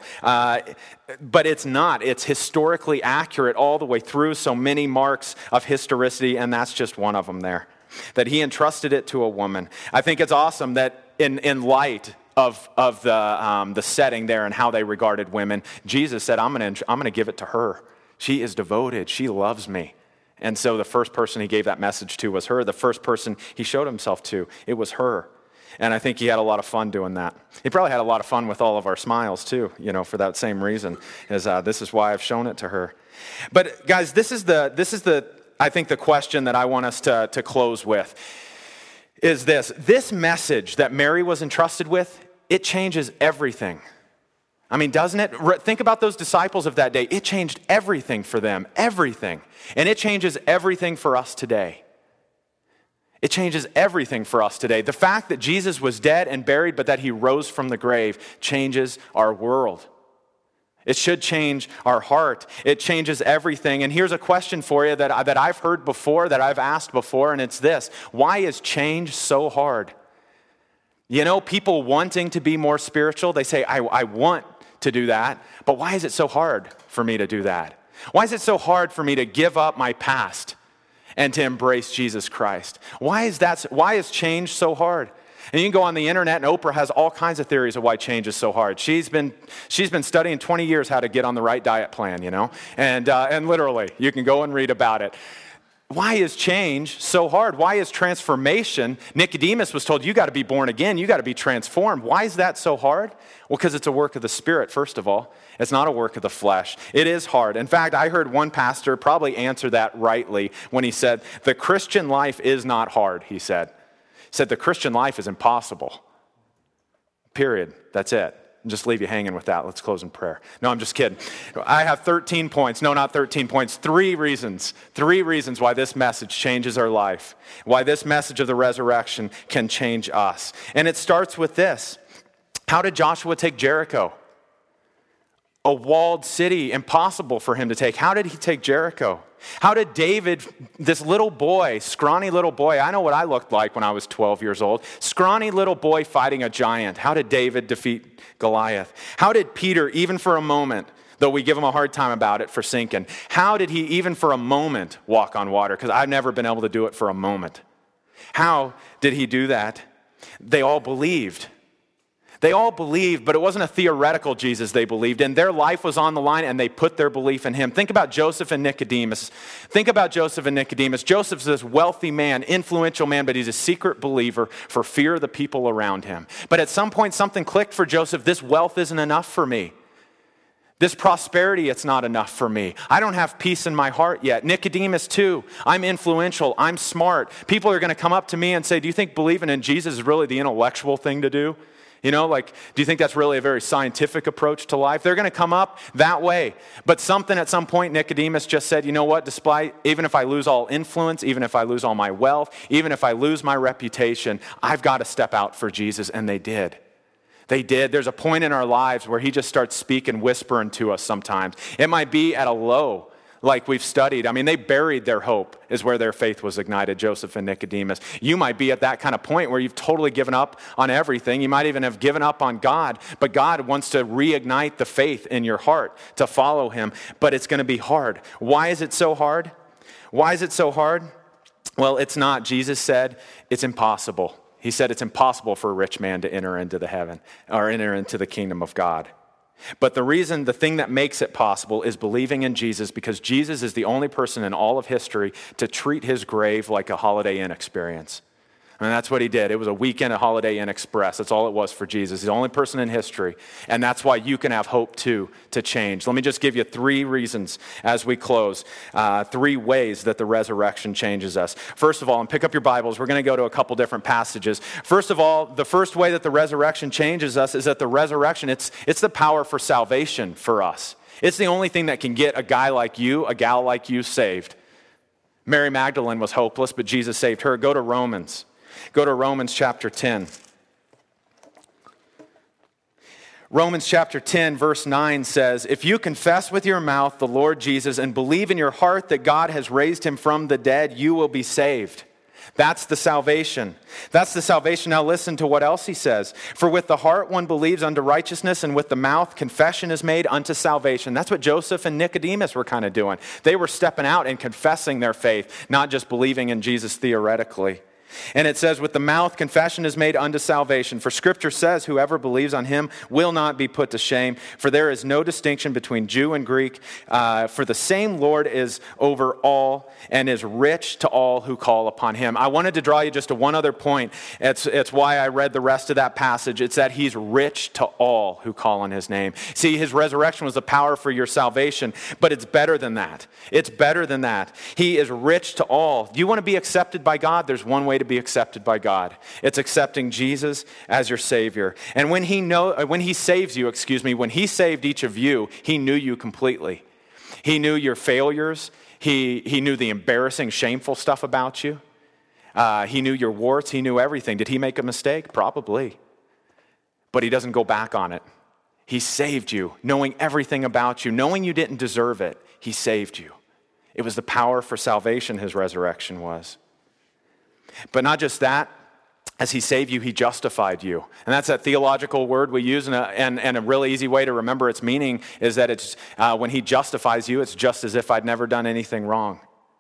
But it's not. It's historically accurate all the way through. So many marks of historicity, and that's just one of them there. That he entrusted it to a woman. I think it's awesome that in light of the setting there and how they regarded women, Jesus said, I'm going to give it to her. She is devoted. She loves me. And so the first person he gave that message to was her. The first person he showed himself to, it was her. And I think he had a lot of fun doing that. He probably had a lot of fun with all of our smiles too, for that same reason. This is why I've shown it to her. But guys, this is the I think the question that I want us to close with is this message that Mary was entrusted with, it changes everything. I mean, doesn't it? Think about those disciples of that day. It changed everything for them, everything. And it changes everything for us today. It changes everything for us today. The fact that Jesus was dead and buried, but that he rose from the grave changes our world. It should change our heart. It changes everything. And here's a question for you that I've heard before, that I've asked before, and it's this. Why is change so hard? People wanting to be more spiritual, they say, I want to do that, but why is it so hard for me to do that? Why is it so hard for me to give up my past and to embrace Jesus Christ? Why is change so hard? And you can go on the internet, and Oprah has all kinds of theories of why change is so hard. She's been studying 20 years how to get on the right diet plan, and literally, you can go and read about it. Why is change so hard? Why is transformation? Nicodemus was told, you got to be born again. You got to be transformed. Why is that so hard? Well, because it's a work of the Spirit, first of all. It's not a work of the flesh. It is hard. In fact, I heard one pastor probably answer that rightly when he said, the Christian life is not hard, he said. He said, the Christian life is impossible. Period. That's it. And just leave you hanging with that. Let's close in prayer. No, I'm just kidding. I have 13 points. No, not 13 points. 3 reasons. 3 reasons why this message changes our life. Why this message of the resurrection can change us. And it starts with this. How did Joshua take Jericho? A walled city, impossible for him to take. How did he take Jericho? How did David, this little boy, scrawny little boy, I know what I looked like when I was 12 years old, scrawny little boy fighting a giant. How did David defeat Goliath? How did Peter, even for a moment, though we give him a hard time about it for sinking, how did he even for a moment walk on water? Because I've never been able to do it for a moment. How did he do that? They all believed. They all believed, but it wasn't a theoretical Jesus they believed in. Their life was on the line, and they put their belief in him. Think about Joseph and Nicodemus. Joseph's this wealthy man, influential man, but he's a secret believer for fear of the people around him. But at some point, something clicked for Joseph. This wealth isn't enough for me. This prosperity, it's not enough for me. I don't have peace in my heart yet. Nicodemus too. I'm influential. I'm smart. People are going to come up to me and say, do you think believing in Jesus is really the intellectual thing to do? Do you think that's really a very scientific approach to life? They're going to come up that way. But something at some point, Nicodemus just said, you know what, even if I lose all influence, even if I lose all my wealth, even if I lose my reputation, I've got to step out for Jesus. And they did. They did. There's a point in our lives where he just starts speaking, whispering to us sometimes. It might be at a low, like we've studied. They buried their hope is where their faith was ignited, Joseph and Nicodemus. You might be at that kind of point where you've totally given up on everything. You might even have given up on God, but God wants to reignite the faith in your heart to follow him, but it's going to be hard. Why is it so hard? Why is it so hard? Well, it's not. Jesus said it's impossible. He said it's impossible for a rich man to enter into the kingdom of God. But the thing that makes it possible is believing in Jesus, because Jesus is the only person in all of history to treat his grave like a Holiday Inn experience. And that's what he did. It was a weekend at Holiday Inn Express. That's all it was for Jesus. He's the only person in history. And that's why you can have hope too to change. Let me just give you 3 reasons as we close. 3 ways that the resurrection changes us. First of all, and pick up your Bibles, we're going to go to a couple different passages. First of all, the first way that the resurrection changes us is that the resurrection, it's the power for salvation for us. It's the only thing that can get a guy like you, a gal like you saved. Mary Magdalene was hopeless, but Jesus saved her. Go to Romans. Go to Romans chapter 10. Romans chapter 10 verse 9 says, if you confess with your mouth the Lord Jesus and believe in your heart that God has raised him from the dead, you will be saved. That's the salvation. That's the salvation. Now listen to what else he says. For with the heart one believes unto righteousness, and with the mouth confession is made unto salvation. That's what Joseph and Nicodemus were kind of doing. They were stepping out and confessing their faith, not just believing in Jesus theoretically. And it says, with the mouth confession is made unto salvation. For Scripture says, whoever believes on him will not be put to shame. For there is no distinction between Jew and Greek. For the same Lord is over all and is rich to all who call upon him. I wanted to draw you just to one other point. It's why I read the rest of that passage. It's that he's rich to all who call on his name. See, his resurrection was the power for your salvation, but it's better than that. It's better than that. He is rich to all. Do you want to be accepted by God? There's one way to be accepted by God. It's accepting Jesus as your Savior. And when he saved each of you, he knew you completely. He knew your failures. He knew the embarrassing, shameful stuff about you. He knew your warts. He knew everything. Did he make a mistake? Probably. But he doesn't go back on it. He saved you, knowing everything about you, knowing you didn't deserve it. He saved you. It was the power for salvation his resurrection was. But not just that, as he saved you, he justified you. And that's that theological word we use, and a really easy way to remember its meaning is that it's when he justifies you, it's just as if I'd never done anything wrong.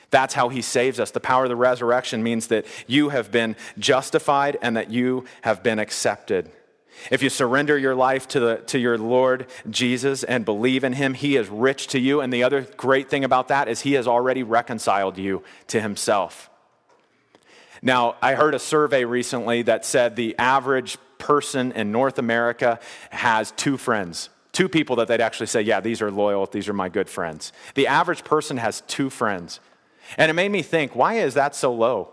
That's how he saves us. The power of the resurrection means that you have been justified and that you have been accepted. If you surrender your life to your Lord Jesus and believe in him, he is rich to you. And the other great thing about that is he has already reconciled you to himself. Now, I heard a survey recently that said the average person in North America has 2 friends. 2 people that they'd actually say, yeah, these are loyal, these are my good friends. The average person has 2 friends. And it made me think, why is that so low?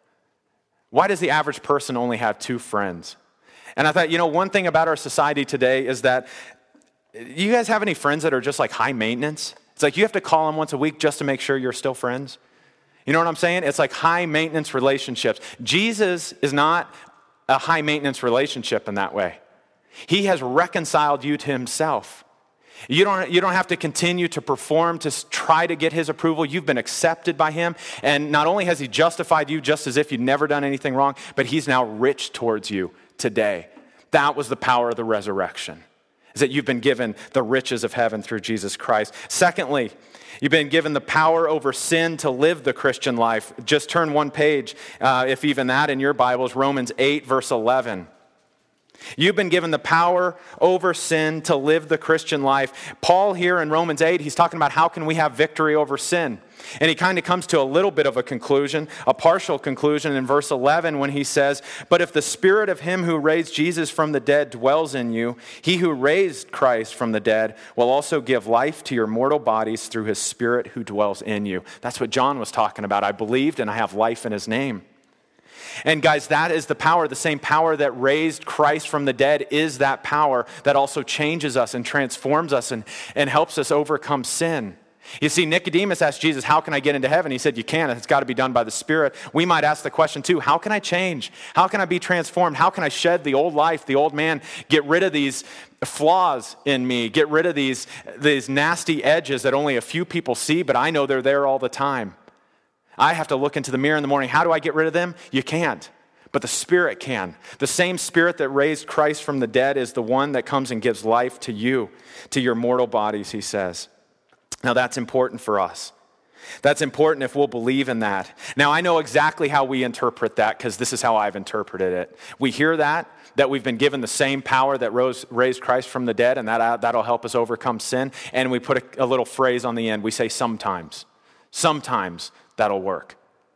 Why does the average person only have 2 friends? And I thought, one thing about our society today is that, you guys have any friends that are just like high maintenance? It's like you have to call them once a week just to make sure you're still friends. You know what I'm saying? It's like high maintenance relationships. Jesus is not a high maintenance relationship in that way. He has reconciled you to himself. You don't have to continue to perform to try to get his approval. You've been accepted by him. And not only has he justified you just as if you'd never done anything wrong, but he's now rich towards you today. That was the power of the resurrection, is that you've been given the riches of heaven through Jesus Christ. Secondly, you've been given the power over sin to live the Christian life. Just turn one page, if even that in your Bibles, Romans 8, verse 11. You've been given the power over sin to live the Christian life. Paul here in Romans 8, he's talking about how can we have victory over sin. And he kind of comes to a little bit of a conclusion, a partial conclusion in verse 11 when he says, "But if the spirit of him who raised Jesus from the dead dwells in you, he who raised Christ from the dead will also give life to your mortal bodies through his spirit who dwells in you." That's what John was talking about. I believed and I have life in his name. And guys, that is the power. The same power that raised Christ from the dead is that power that also changes us and transforms us and helps us overcome sin. You see, Nicodemus asked Jesus, how can I get into heaven? He said, you can't. It's got to be done by the Spirit. We might ask the question too, how can I change? How can I be transformed? How can I shed the old life, the old man, get rid of these flaws in me, get rid of these nasty edges that only a few people see, but I know they're there all the time. I have to look into the mirror in the morning. How do I get rid of them? You can't. But the Spirit can. The same Spirit that raised Christ from the dead is the one that comes and gives life to you, to your mortal bodies, he says. Now that's important for us. That's important if we'll believe in that. Now I know exactly how we interpret that because this is how I've interpreted it. We hear that we've been given the same power that raised Christ from the dead, and that'll help us overcome sin. And we put a little phrase on the end. We say sometimes. Sometimes that'll work.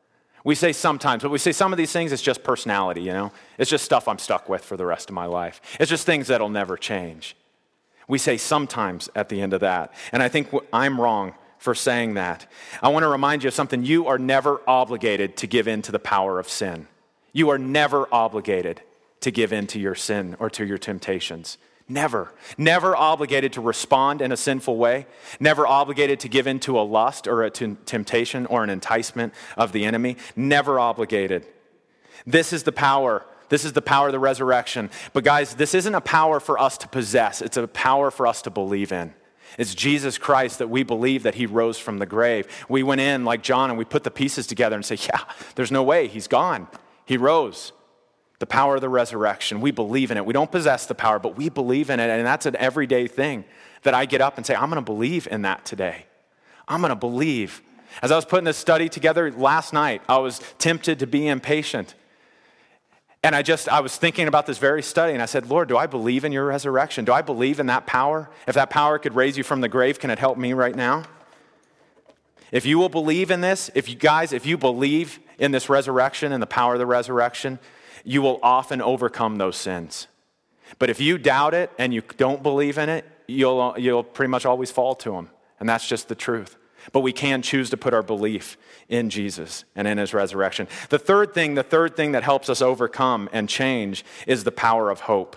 We say sometimes, but we say some of these things, it's just personality, It's just stuff I'm stuck with for the rest of my life. It's just things that'll never change. We say sometimes at the end of that. And I think I'm wrong for saying that. I want to remind you of something. You are never obligated to give in to the power of sin. You are never obligated to give in to your sin or to your temptations. Never. Never obligated to respond in a sinful way. Never obligated to give in to a lust or a temptation or an enticement of the enemy. Never obligated. This is the power. This is the power of the resurrection. But guys, this isn't a power for us to possess. It's a power for us to believe in. It's Jesus Christ that we believe that he rose from the grave. We went in like John and we put the pieces together and say, yeah, there's no way. He's gone. He rose. The power of the resurrection. We believe in it. We don't possess the power, but we believe in it. And that's an everyday thing that I get up and say, I'm going to believe in that today. I'm going to believe. As I was putting this study together last night, I was tempted to be impatient. And I was thinking about this very study, and I said, Lord, do I believe in your resurrection? Do I believe in that power? If that power could raise you from the grave, can it help me right now? If you will believe in this, if you believe in this resurrection and the power of the resurrection, you will often overcome those sins. But if you doubt it and you don't believe in it, you'll pretty much always fall to them. And that's just the truth. But we can choose to put our belief in Jesus and in his resurrection. The third thing that helps us overcome and change is the power of hope.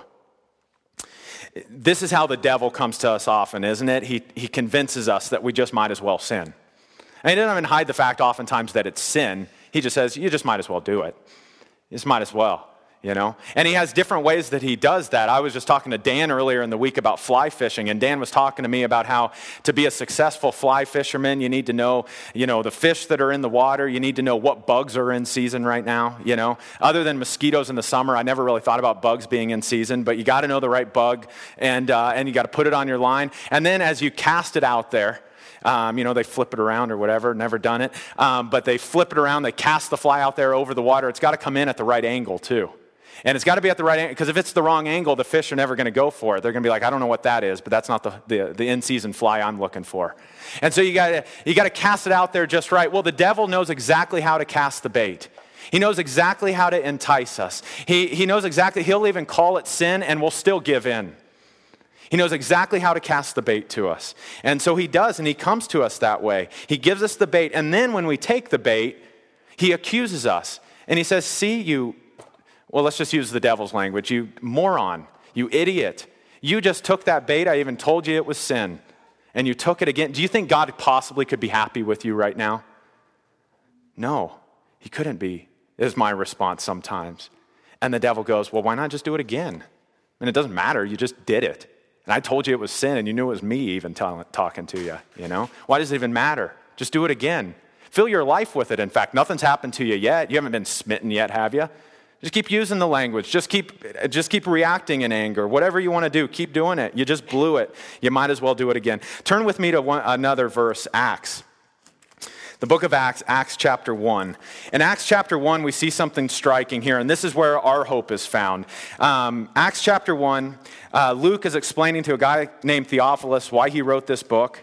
This is how the devil comes to us often, isn't it? He convinces us that we just might as well sin. And he doesn't even hide the fact oftentimes that it's sin. He just says, you just might as well do it. You just might as well. And he has different ways that he does that. I was just talking to Dan earlier in the week about fly fishing, and Dan was talking to me about how to be a successful fly fisherman, you need to know, the fish that are in the water. You need to know what bugs are in season right now, Other than mosquitoes in the summer, I never really thought about bugs being in season, but you got to know the right bug, and you got to put it on your line. And then as you cast it out there, They flip it around or whatever, never done it. But they flip it around, they cast the fly out there over the water. It's got to come in at the right angle too. And it's got to be at the right angle, because if it's the wrong angle, the fish are never going to go for it. They're going to be like, I don't know what that is, but that's not the in-season fly I'm looking for. And so you got to cast it out there just right. Well, the devil knows exactly how to cast the bait. He knows exactly how to entice us. He knows exactly, he'll even call it sin and we'll still give in. He knows exactly how to cast the bait to us. And so he does, and he comes to us that way. He gives us the bait, and then when we take the bait, he accuses us. And he says, see, well, let's just use the devil's language, you moron, you idiot. You just took that bait, I even told you it was sin, and you took it again. Do you think God possibly could be happy with you right now? No, he couldn't be, is my response sometimes. And the devil goes, well, why not just do it again? And it doesn't matter, you just did it. And I told you it was sin, and you knew it was me even talking to you, Why does it even matter? Just do it again. Fill your life with it, in fact. Nothing's happened to you yet. You haven't been smitten yet, have you? Just keep using the language. Just keep reacting in anger. Whatever you want to do, keep doing it. You just blew it. You might as well do it again. Turn with me to another verse, Acts. The book of Acts, Acts chapter 1. In Acts chapter 1, we see something striking here, and this is where our hope is found. Acts chapter 1, Luke is explaining to a guy named Theophilus why he wrote this book.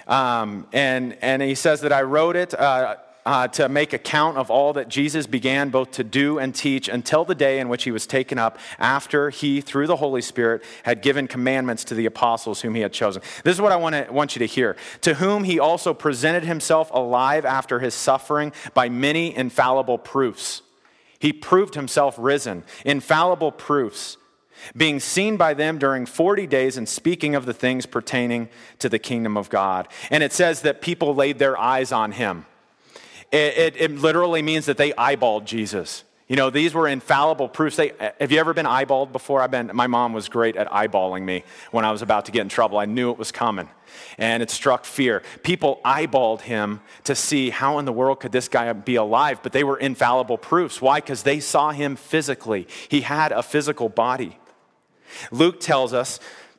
And he says that I wrote it to make account of all that Jesus began both to do and teach until the day in which he was taken up, after he, through the Holy Spirit, had given commandments to the apostles whom he had chosen. This is what I want you to hear. To whom he also presented himself alive after his suffering by many infallible proofs. He proved himself risen. Infallible proofs, being seen by them during 40 days and speaking of the things pertaining to the kingdom of God. And it says that people laid their eyes on him. It literally means that they eyeballed Jesus. These were infallible proofs. Have you ever been eyeballed before? My mom was great at eyeballing me when I was about to get in trouble. I knew it was coming, and it struck fear. People eyeballed him to see how in the world could this guy be alive, but they were infallible proofs. Why? Because they saw him physically. He had a physical body. Luke tells us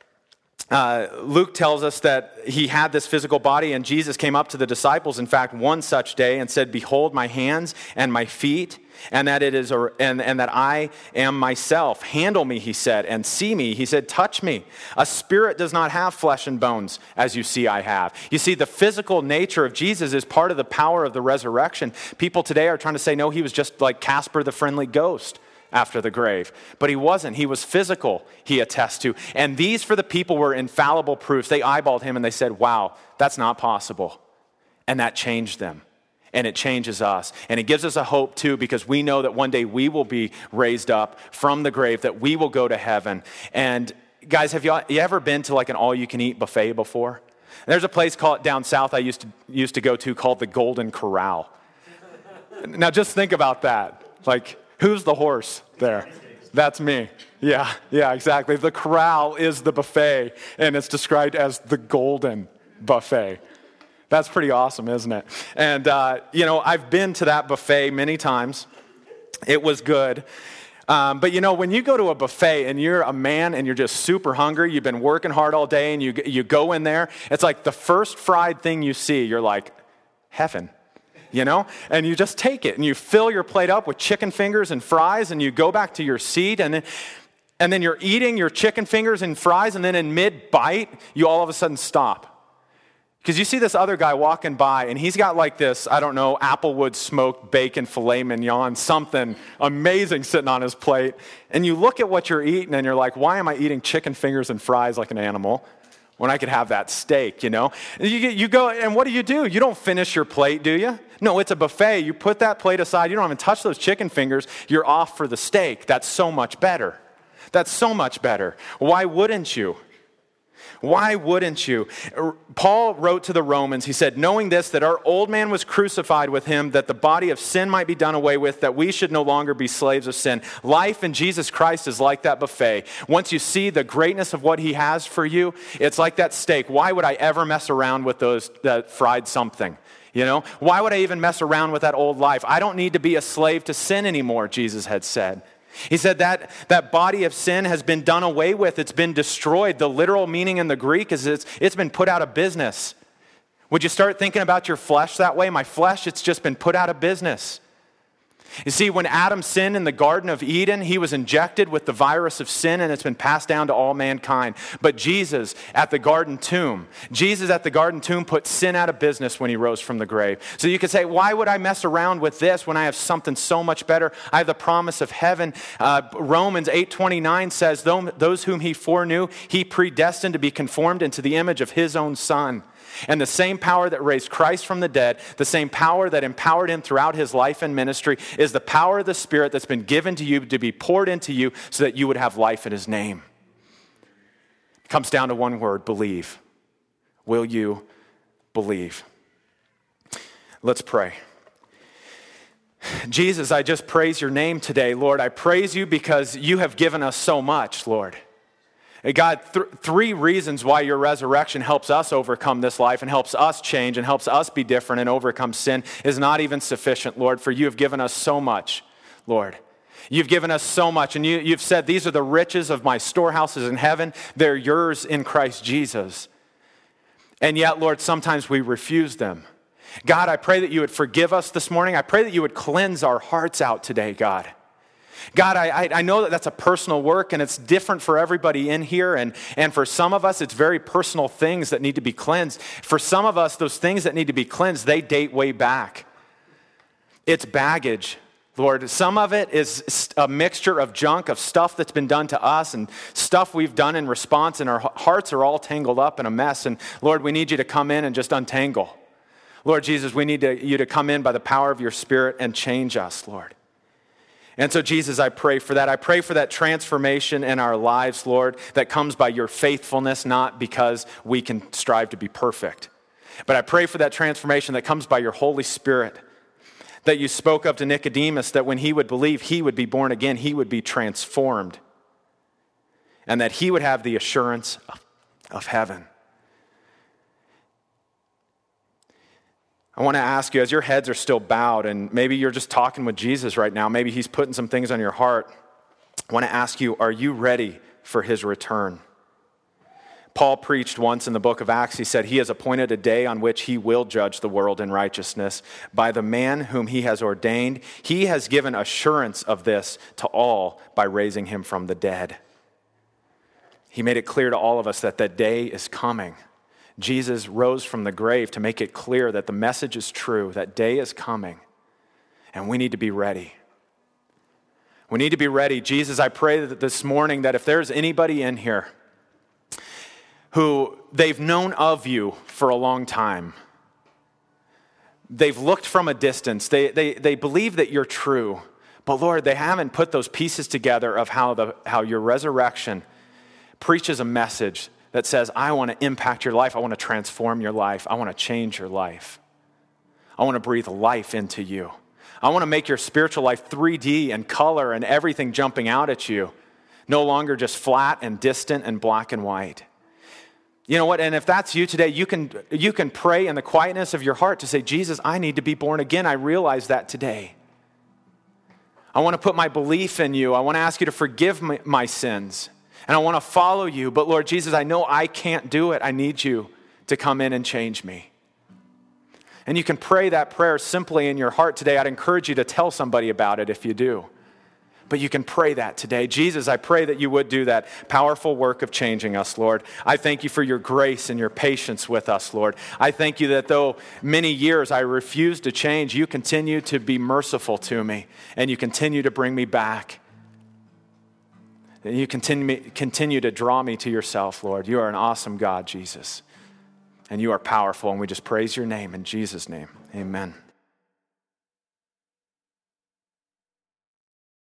that he had this physical body, and Jesus came up to the disciples, in fact, one such day, and said, "Behold my hands and my feet, and that that I am myself. Handle me," he said, "and see me." He said, "Touch me. A spirit does not have flesh and bones, as you see I have." You see, the physical nature of Jesus is part of the power of the resurrection. People today are trying to say, no, he was just like Casper the Friendly Ghost after the grave. But he wasn't. He was physical, he attests to. And these, for the people, were infallible proofs. They eyeballed him and they said, wow, that's not possible. And that changed them. And it changes us. And it gives us a hope too, because we know that one day we will be raised up from the grave, that we will go to heaven. And guys, have you ever been to like an all-you-can-eat buffet before? There's a place down south I used to go to called the Golden Corral. Now just think about that. Like, who's the horse there? That's me. Yeah, exactly. The corral is the buffet, and it's described as the golden buffet. That's pretty awesome, isn't it? And, I've been to that buffet many times. It was good. But when you go to a buffet and you're a man and you're just super hungry, you've been working hard all day, and you go in there, it's like the first fried thing you see, you're like, heaven. And you just take it and you fill your plate up with chicken fingers and fries, and you go back to your seat, and then you're eating your chicken fingers and fries, and then in mid-bite, you all of a sudden stop. Because you see this other guy walking by, and he's got like this, I don't know, Applewood smoked bacon filet mignon, something amazing sitting on his plate. And you look at what you're eating, and you're like, why am I eating chicken fingers and fries like an animal when I could have that steak, And you go, and what do? You don't finish your plate, do you? No, it's a buffet. You put that plate aside. You don't even touch those chicken fingers. You're off for the steak. That's so much better. That's so much better. Why wouldn't you? Why wouldn't you? Paul wrote to the Romans, he said, knowing this, that our old man was crucified with him, that the body of sin might be done away with, that we should no longer be slaves of sin. Life in Jesus Christ is like that buffet. Once you see the greatness of what he has for you, it's like that steak. Why would I ever mess around with that fried something? Why would I even mess around with that old life? I don't need to be a slave to sin anymore, Jesus had said. He said that body of sin has been done away with. It's been destroyed. The literal meaning in the Greek is it's been put out of business. Would you start thinking about your flesh that way? My flesh, it's just been put out of business. You see, when Adam sinned in the Garden of Eden, he was injected with the virus of sin, and it's been passed down to all mankind. But Jesus at the garden tomb put sin out of business when he rose from the grave. So you could say, why would I mess around with this when I have something so much better? I have the promise of heaven. Romans 8:29 says, those whom he foreknew, he predestined to be conformed into the image of his own Son. And the same power that raised Christ from the dead, the same power that empowered him throughout his life and ministry, is the power of the Spirit that's been given to you to be poured into you so that you would have life in his name. It comes down to one word: believe. Will you believe? Let's pray. Jesus, I just praise your name today, Lord. I praise you because you have given us so much, Lord. God, three reasons why your resurrection helps us overcome this life and helps us change and helps us be different and overcome sin is not even sufficient, Lord, for you have given us so much, Lord. You've given us so much, and you've said, these are the riches of my storehouses in heaven. They're yours in Christ Jesus. And yet, Lord, sometimes we refuse them. God, I pray that you would forgive us this morning. I pray that you would cleanse our hearts out today, God. God, I know that that's a personal work, and it's different for everybody in here, and for some of us, it's very personal things that need to be cleansed. For some of us, those things that need to be cleansed, they date way back. It's baggage, Lord. Some of it is a mixture of junk, of stuff that's been done to us, and stuff we've done in response, and our hearts are all tangled up in a mess, and Lord, we need you to come in and just untangle. Lord Jesus, we need you to come in by the power of your Spirit and change us, Lord. And so, Jesus, I pray for that. I pray for that transformation in our lives, Lord, that comes by your faithfulness, not because we can strive to be perfect. But I pray for that transformation that comes by your Holy Spirit, that you spoke up to Nicodemus, that when he would believe, he would be born again, he would be transformed, and that he would have the assurance of heaven. I want to ask you, as your heads are still bowed, and maybe you're just talking with Jesus right now, maybe he's putting some things on your heart, I want to ask you, are you ready for his return? Paul preached once in the book of Acts. He said, he has appointed a day on which he will judge the world in righteousness by the man whom he has ordained. He has given assurance of this to all by raising him from the dead. He made it clear to all of us that that day is coming. Jesus rose from the grave to make it clear that the message is true, that day is coming, and we need to be ready. We need to be ready. Jesus, I pray that this morning that if there's anybody in here who they've known of you for a long time, they've looked from a distance, they believe that you're true, but Lord, they haven't put those pieces together of how your resurrection preaches a message that says, I want to impact your life. I want to transform your life. I want to change your life. I want to breathe life into you. I want to make your spiritual life 3D and color and everything jumping out at you. No longer just flat and distant and black and white. You know what? And if that's you today, you can pray in the quietness of your heart to say, Jesus, I need to be born again. I realize that today. I want to put my belief in you. I want to ask you to forgive my sins. And I want to follow you, but Lord Jesus, I know I can't do it. I need you to come in and change me. And you can pray that prayer simply in your heart today. I'd encourage you to tell somebody about it if you do. But you can pray that today. Jesus, I pray that you would do that powerful work of changing us, Lord. I thank you for your grace and your patience with us, Lord. I thank you that though many years I refused to change, you continue to be merciful to me, and you continue to bring me back. And you continue to draw me to yourself, Lord. You are an awesome God, Jesus. And you are powerful, and we just praise your name in Jesus' name. Amen.